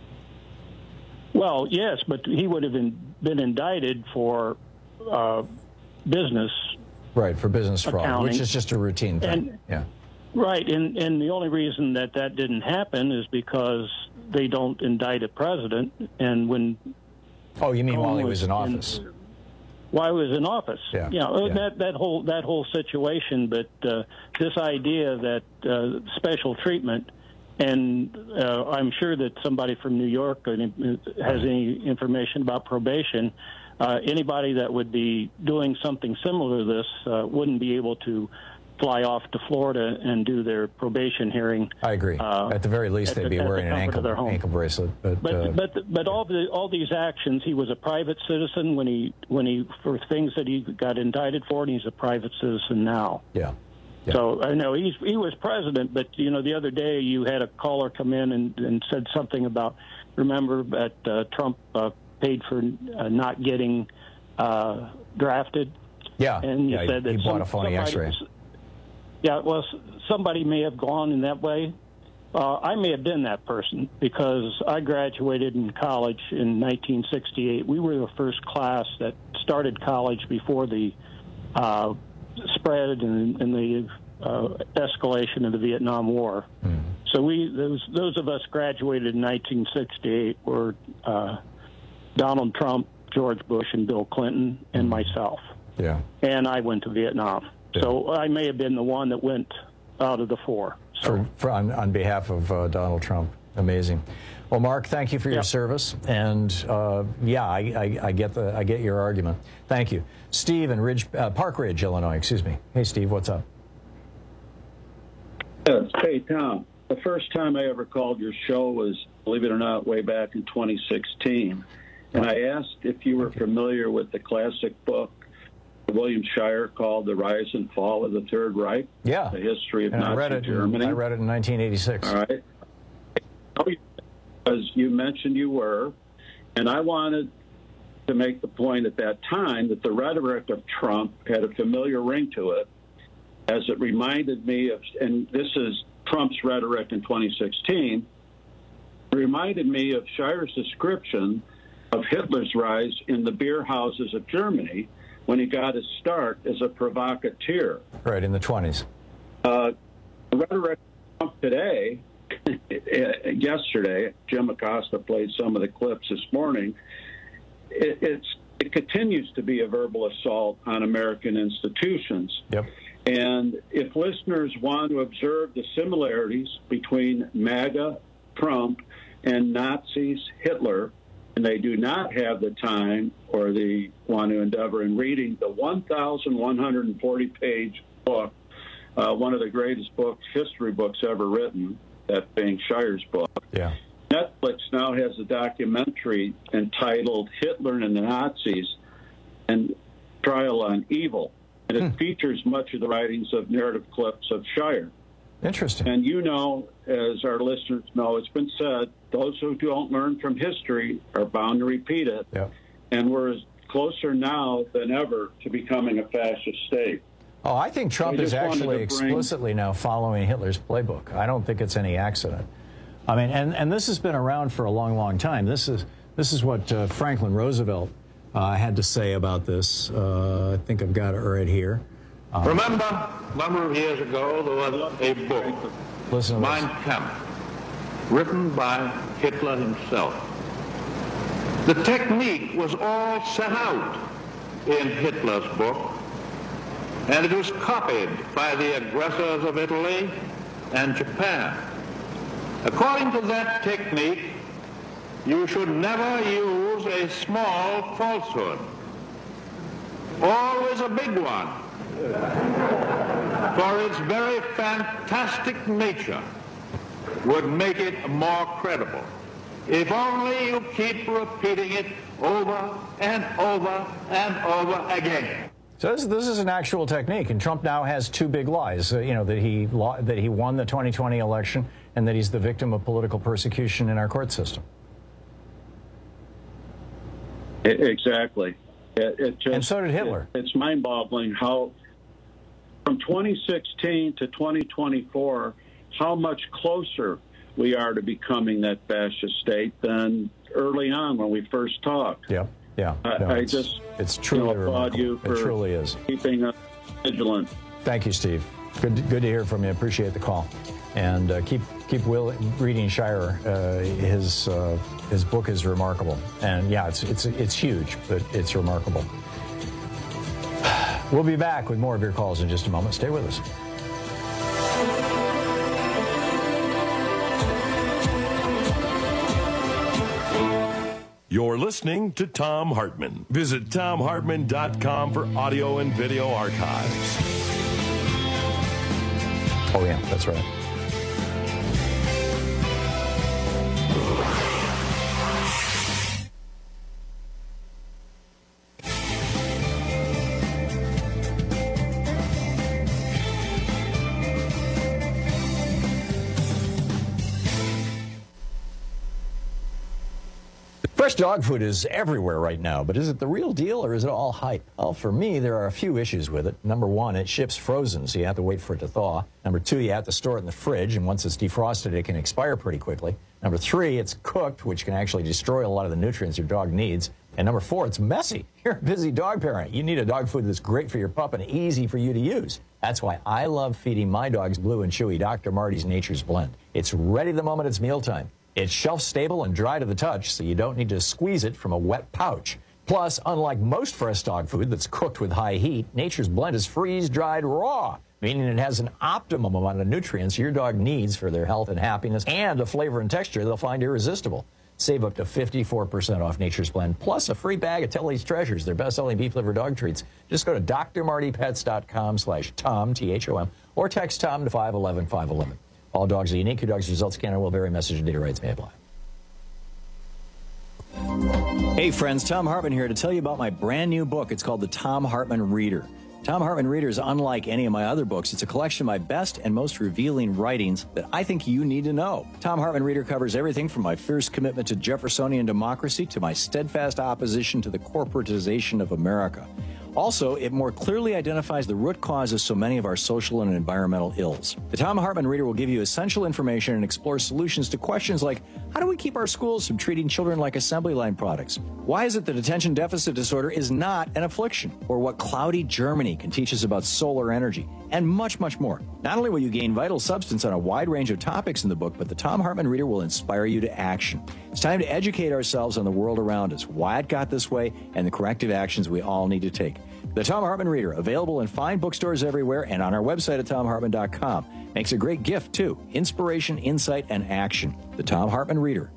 Well, yes, but he would have been, been indicted for uh, business. Right, for business fraud, accounting. Which is just a routine thing. And, yeah. Right, and, and the only reason that that didn't happen is because they don't indict a president, and when... Oh, you mean Cohen while he was in office? In, while he was in office. Yeah. You know, yeah. that, that whole that whole situation, but uh, this idea that uh, special treatment, and uh, I'm sure that somebody from New York has any information about probation, uh, anybody that would be doing something similar to this uh, wouldn't be able to fly off to Florida and do their probation hearing. I agree. Uh, at the very least, they'd the, be wearing the an ankle, ankle bracelet. But but uh, but, but all the all these actions, he was a private citizen when he when he for things that he got indicted for, and he's a private citizen now. Yeah. yeah. So I know he's he was president, but you know the other day you had a caller come in and, and said something about, remember that uh, Trump uh, paid for uh, not getting uh, drafted. Yeah. And you yeah, said he, that he bought some, a phony somebody, X-ray. Yeah, well, somebody may have gone in that way. Uh, I may have been that person because I graduated in college in nineteen sixty-eight. We were the first class that started college before the uh, spread and, and the uh, escalation of the Vietnam War. Mm. So we those those of us graduated in nineteen sixty-eight were uh, Donald Trump, George Bush, and Bill Clinton, and myself. Yeah. And I went to Vietnam. Yeah. So I may have been the one that went out of the four. So. For, for, on, on behalf of uh, Donald Trump. Amazing. Well, Mark, thank you for your yep. service. And uh, yeah, I, I, I get the I get your argument. Thank you. Steve in Ridge, uh, Park Ridge, Illinois. Excuse me. Hey, Steve, what's up? Yes. Hey, Tom. The first time I ever called your show was, believe it or not, way back in twenty sixteen. And I asked if you were familiar with the classic book William Shirer called The Rise and Fall of the Third Reich. Yeah. The History of and Nazi I read it Germany. In, I read it in nineteen eighty-six. All right. Because you mentioned you were, and I wanted to make the point at that time that the rhetoric of Trump had a familiar ring to it, as it reminded me of, and this is Trump's rhetoric in twenty sixteen, it reminded me of Shirer's description of Hitler's rise in the beer houses of Germany when he got his start as a provocateur. Right, in the twenties. Uh, the rhetoric of Trump today, yesterday, Jim Acosta played some of the clips this morning, it, it's, it continues to be a verbal assault on American institutions. Yep. And if listeners want to observe the similarities between MAGA, Trump, and Nazis, Hitler, and they do not have the time or the want to endeavor in reading the one thousand one hundred forty page book, uh, one of the greatest books, history books ever written, that being Shirer's book. Yeah. Netflix now has a documentary entitled Hitler and the Nazis and Trial on Evil, and it hmm. features much of the writings of narrative clips of Shirer. Interesting. And you know, as our listeners know, it's been said, those who don't learn from history are bound to repeat it. Yep. And we're closer now than ever to becoming a fascist state. Oh, I think Trump I is actually bring... explicitly now following Hitler's playbook. I don't think it's any accident. I mean, and, and this has been around for a long, long time. This is this is what uh, Franklin Roosevelt uh, had to say about this. Uh, I think I've got it right here. Um, Remember, a number of years ago, there was a book, Listen to Mein Kampf, written by Hitler himself. The technique was all set out in Hitler's book, and it was copied by the aggressors of Italy and Japan. According to that technique, you should never use a small falsehood, always a big one, for its very fantastic nature would make it more credible. If only you keep repeating it over and over and over again. So this, this is an actual technique, and Trump now has two big lies. Uh, you know, that he that he won the twenty twenty election, and that he's the victim of political persecution in our court system. Exactly. It, it just, and so did Hitler. It, it's mind-boggling how, from twenty sixteen to twenty twenty-four, how much closer we are to becoming that fascist state than early on when we first talked. Yeah, yeah. I, no, I it's, just it's truly you know, applaud you for it truly is. keeping us vigilant. Thank you, Steve. Good, to, good to hear from you. Appreciate the call, and uh, keep keep will, reading Shirer. Uh, his uh, his book is remarkable, and yeah, it's it's it's huge, but it's remarkable. We'll be back with more of your calls in just a moment. Stay with us. You're listening to Thom Hartmann. Visit Thom Hartmann dot com for audio and video archives. Oh, yeah, that's right. Fresh dog food is everywhere right now, but is it the real deal or is it all hype? Well, for me, there are a few issues with it. Number one, it ships frozen, so you have to wait for it to thaw. Number two, you have to store it in the fridge, and once it's defrosted, it can expire pretty quickly. Number three, it's cooked, which can actually destroy a lot of the nutrients your dog needs. And number four, it's messy. You're a busy dog parent. You need a dog food that's great for your pup and easy for you to use. That's why I love feeding my dogs Blue and Chewy Doctor Marty's Nature's Blend. It's ready the moment it's mealtime. It's shelf-stable and dry to the touch, so you don't need to squeeze it from a wet pouch. Plus, unlike most fresh dog food that's cooked with high heat, Nature's Blend is freeze-dried raw, meaning it has an optimum amount of nutrients your dog needs for their health and happiness, and a flavor and texture they'll find irresistible. Save up to fifty-four percent off Nature's Blend, plus a free bag of Tilly's Treasures, their best-selling beef-liver dog treats. Just go to d r marty pets dot com slash Tom, T H O M, or text Tom to five one one five one one. All dogs are unique. Your dog's results can and will vary. Message and data rates may apply. Hey, friends. Tom Hartman here to tell you about my brand new book. It's called The Tom Hartman Reader. Tom Hartman Reader is unlike any of my other books. It's a collection of my best and most revealing writings that I think you need to know. Tom Hartman Reader covers everything from my fierce commitment to Jeffersonian democracy to my steadfast opposition to the corporatization of America. Also, it more clearly identifies the root cause of so many of our social and environmental ills. The Tom Hartman Reader will give you essential information and explore solutions to questions like, how do we keep our schools from treating children like assembly line products? Why is it that attention deficit disorder is not an affliction? Or what cloudy Germany can teach us about solar energy? And much, much more. Not only will you gain vital substance on a wide range of topics in the book, but the Tom Hartman Reader will inspire you to action. It's time to educate ourselves on the world around us, why it got this way, and the corrective actions we all need to take. The Tom Hartman Reader, available in fine bookstores everywhere and on our website at tom hartman dot com. Makes a great gift, too. Inspiration, insight, and action. The Tom Hartman Reader.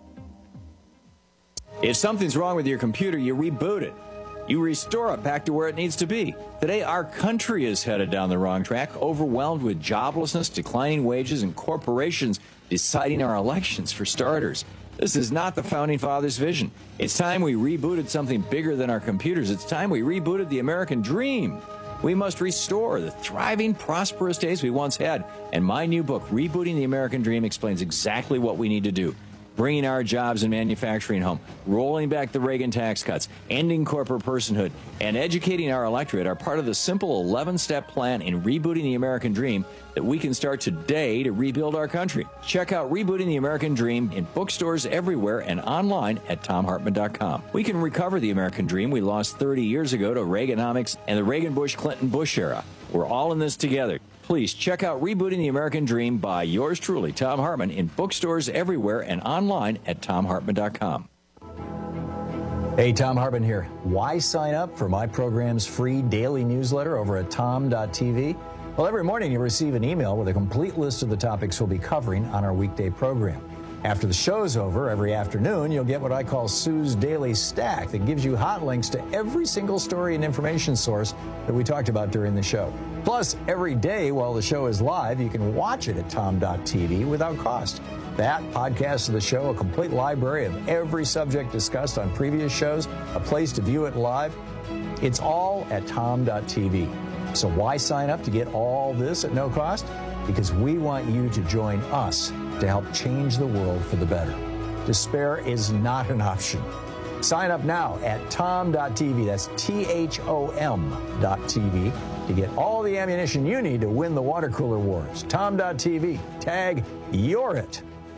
If something's wrong with your computer, you reboot it. You restore it back to where it needs to be. Today, our country is headed down the wrong track, overwhelmed with joblessness, declining wages, and corporations deciding our elections, for starters. This is not the Founding Fathers' vision. It's time we rebooted something bigger than our computers. It's time we rebooted the American dream. We must restore the thriving, prosperous days we once had. And my new book, Rebooting the American Dream, explains exactly what we need to do. Bringing our jobs and manufacturing home, rolling back the Reagan tax cuts, ending corporate personhood, and educating our electorate are part of the simple eleven-step plan in rebooting the American dream that we can start today to rebuild our country. Check out Rebooting the American Dream in bookstores everywhere and online at tom hartman dot com. We can recover the American dream we lost thirty years ago to Reaganomics and the Reagan-Bush-Clinton-Bush era. We're all in this together. Please check out Rebooting the American Dream by yours truly, Tom Hartman, in bookstores everywhere and online at tom hartman dot com. Hey, Tom Hartman here. Why sign up for my program's free daily newsletter over at tom dot t v? Well, every morning you receive an email with a complete list of the topics we'll be covering on our weekday program. After the show's over, every afternoon, you'll get what I call Sue's Daily Stack that gives you hot links to every single story and information source that we talked about during the show. Plus, every day while the show is live, you can watch it at tom dot t v without cost. That, podcast of the show, a complete library of every subject discussed on previous shows, a place to view it live, it's all at tom dot t v. So why sign up to get all this at no cost? Because we want you to join us to help change the world for the better. Despair is not an option. Sign up now at tom dot t v. That's T H O M dot T V to get all the ammunition you need to win the water cooler wars. tom dot t v. Tag You're It.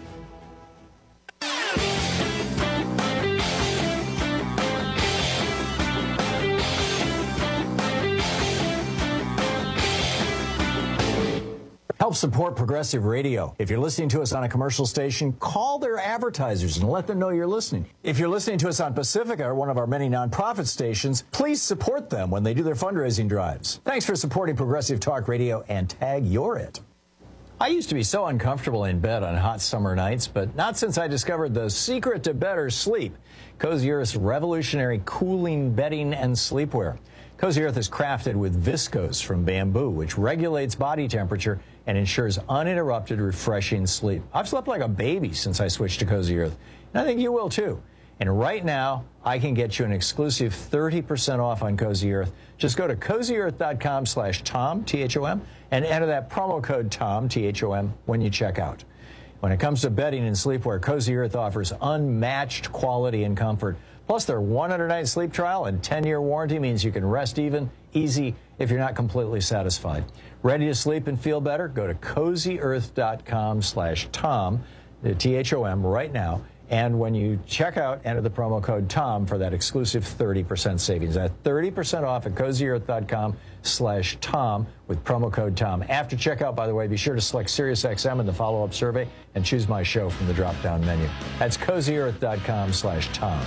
Help support Progressive Radio. If you're listening to us on a commercial station, call their advertisers and let them know you're listening. If you're listening to us on Pacifica, or one of our many nonprofit stations, please support them when they do their fundraising drives. Thanks for supporting Progressive Talk Radio and tag You're It. I used to be so uncomfortable in bed on hot summer nights, but not since I discovered the secret to better sleep, Cozy Earth's revolutionary cooling bedding and sleepwear. Cozy Earth is crafted with viscose from bamboo, which regulates body temperature and ensures uninterrupted, refreshing sleep. I've slept like a baby since I switched to Cozy Earth, and I think you will too. And right now, I can get you an exclusive thirty percent off on Cozy Earth. Just go to cozy earth dot com slash Tom, T H O M, and enter that promo code Tom, T H O M, when you check out. When it comes to bedding and sleepwear, Cozy Earth offers unmatched quality and comfort. Plus, their one hundred night sleep trial and ten year warranty means you can rest even, easy, if you're not completely satisfied. Ready to sleep and feel better? Go to cozy earth dot com slash Tom, T H O M, right now. And when you check out, enter the promo code TOM for that exclusive thirty percent savings. That's thirty percent off at cozy earth dot com slash Tom with promo code TOM. After checkout, by the way, be sure to select SiriusXM in the follow-up survey and choose my show from the drop-down menu. That's cozy earth dot com slash Tom.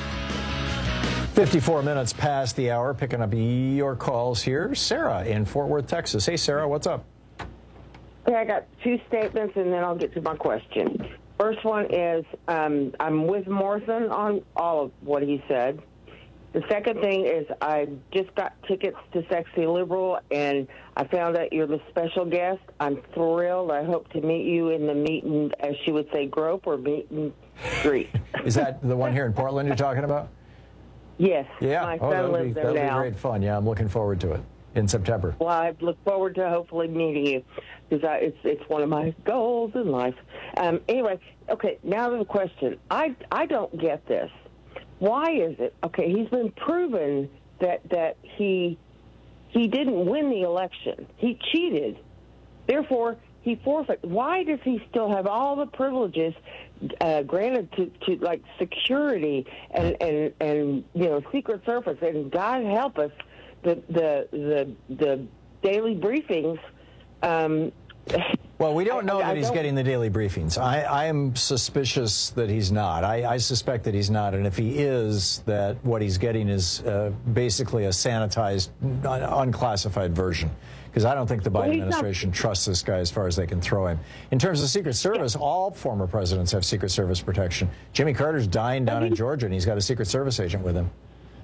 fifty-four minutes past the hour, picking up your calls here. Sarah in Fort Worth, Texas. Hey, Sarah, what's up? Okay, I got two statements, and then I'll get to my question. First one is um, I'm with Morrison on all of what he said. The second thing is I just got tickets to Sexy Liberal, and I found out you're the special guest. I'm thrilled. I hope to meet you in the meet and, as she would say, grope or meet and greet. Is that the one here in Portland you're talking about? Yes. Yeah. My oh, son that'll lives be, there that'll now. be great fun. Yeah, I'm looking forward to it in September. Well, I look forward to hopefully meeting you because it's it's one of my goals in life. Um, anyway, okay, now to the question. I, I don't get this. Why is it? Okay, he's been proven that that he he didn't win the election. He cheated. Therefore, he forfeited. Why does he still have all the privileges uh, granted to, to like security and, and, and you know Secret Service? And God help us, the the the, the daily briefings. Um, Well, we don't know I, that I he's don't, getting the daily briefings. I, I am suspicious that he's not. I, I suspect that he's not. And if he is, that what he's getting is uh, basically a sanitized, un- unclassified version. Because I don't think the Biden well, administration not, trusts this guy as far as they can throw him. In terms of Secret Service, yeah. all former presidents have Secret Service protection. Jimmy Carter's dying down in Georgia, and he's got a Secret Service agent with him.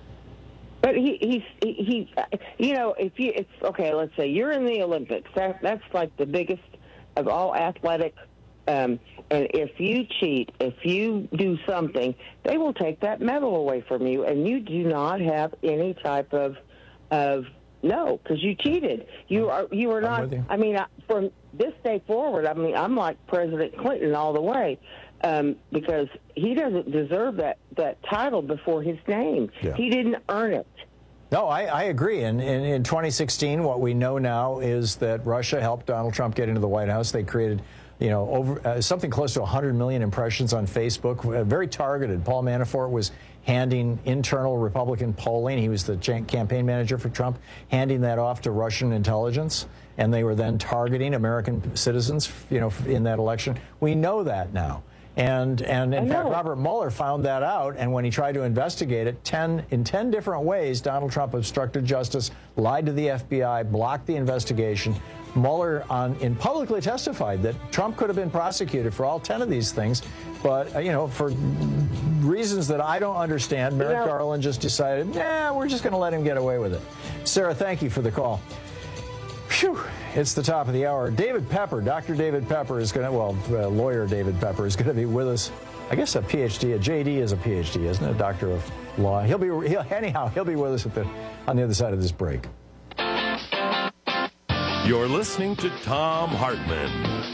But he, he's, he, he, you know, if you, it's, okay, let's say you're in the Olympics. That, that's like the biggest of all athletic, um, and if you cheat, if you do something, they will take that medal away from you, and you do not have any type of, of no, because you cheated. You are, you are not. I mean, I, from this day forward, I mean, I'm like President Clinton all the way, um, because he doesn't deserve that that title before his name. Yeah. He didn't earn it. No, I, I agree. And in, in twenty sixteen, what we know now is that Russia helped Donald Trump get into the White House. They created, you know, over uh, something close to one hundred million impressions on Facebook, uh, very targeted. Paul Manafort was handing internal Republican polling. He was the campaign manager for Trump, handing that off to Russian intelligence, and they were then targeting American citizens, you know, in that election. We know that now. And and in fact, Robert Mueller found that out, and when he tried to investigate it, ten in ten different ways, Donald Trump obstructed justice, lied to the F B I, blocked the investigation. Mueller on in publicly testified that Trump could have been prosecuted for all ten of these things, but uh, you know, for reasons that I don't understand, Merrick yeah. Garland just decided, nah, we're just going to let him get away with it. Sarah, thank you for the call. Phew. It's the top of the hour. David Pepper, Doctor David Pepper is going to, well, uh, lawyer David Pepper is going to be with us. I guess a P H D, a J D is a P H D, isn't it? A doctor of law. He'll be, he'll, anyhow, he'll be with us at the, on the other side of this break. You're listening to Thom Hartmann.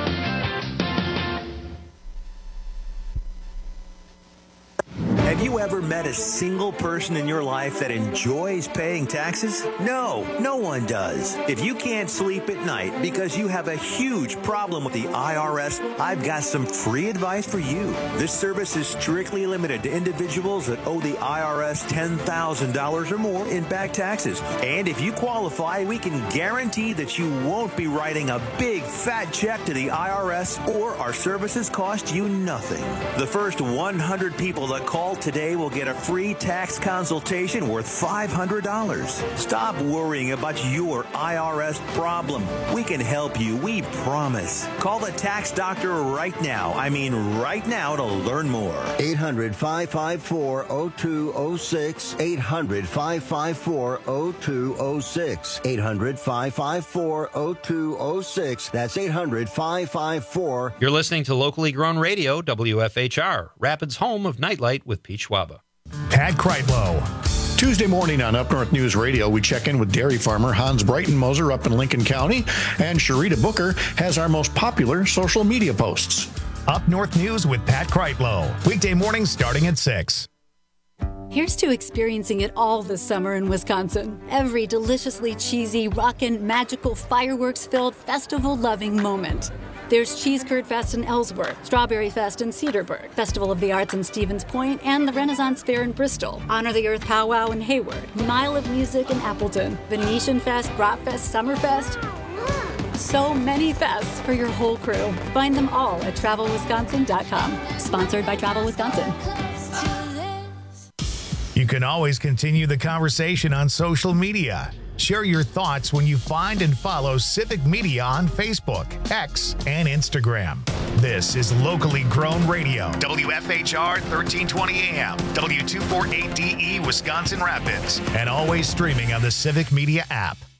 Have you ever met a single person in your life that enjoys paying taxes? No, no one does. If you can't sleep at night because you have a huge problem with the I R S, I've got some free advice for you. This service is strictly limited to individuals that owe the I R S ten thousand dollars or more in back taxes. And if you qualify, we can guarantee that you won't be writing a big fat check to the I R S, or our services cost you nothing. The first one hundred people that call today will get a free tax consultation worth five hundred dollars. Stop worrying about your I R S problem. We can help you, we promise. Call the tax doctor right now. I mean right now to learn more. eight hundred, five five four, oh two oh six. eight hundred, five five four, oh two oh six. eight hundred, five five four, oh two oh six. That's eight hundred, five five four. You're listening to locally grown radio, W F H R, Rapids' home of Nightlight with Pete Schwaba. Pat Kreitlow. Tuesday morning on Up North News Radio, we check in with dairy farmer Hans Breitenmoser up in Lincoln County, and Sharita Booker has our most popular social media posts. Up North News with Pat Kreitlow, weekday mornings starting at six. Here's to experiencing it all this summer in Wisconsin. Every deliciously cheesy, rockin', magical, fireworks-filled, festival-loving moment. There's Cheese Curd Fest in Ellsworth, Strawberry Fest in Cedarburg, Festival of the Arts in Stevens Point, and the Renaissance Fair in Bristol, Honor the Earth Powwow in Hayward, Mile of Music in Appleton, Venetian Fest, Bratfest, Summerfest. So many fests for your whole crew. Find them all at travel wisconsin dot com. Sponsored by Travel Wisconsin. You can always continue the conversation on social media. Share your thoughts when you find and follow Civic Media on Facebook, X, and Instagram. This is locally grown radio. W F H R thirteen twenty A M, W two forty-eight D E Wisconsin Rapids, and always streaming on the Civic Media app.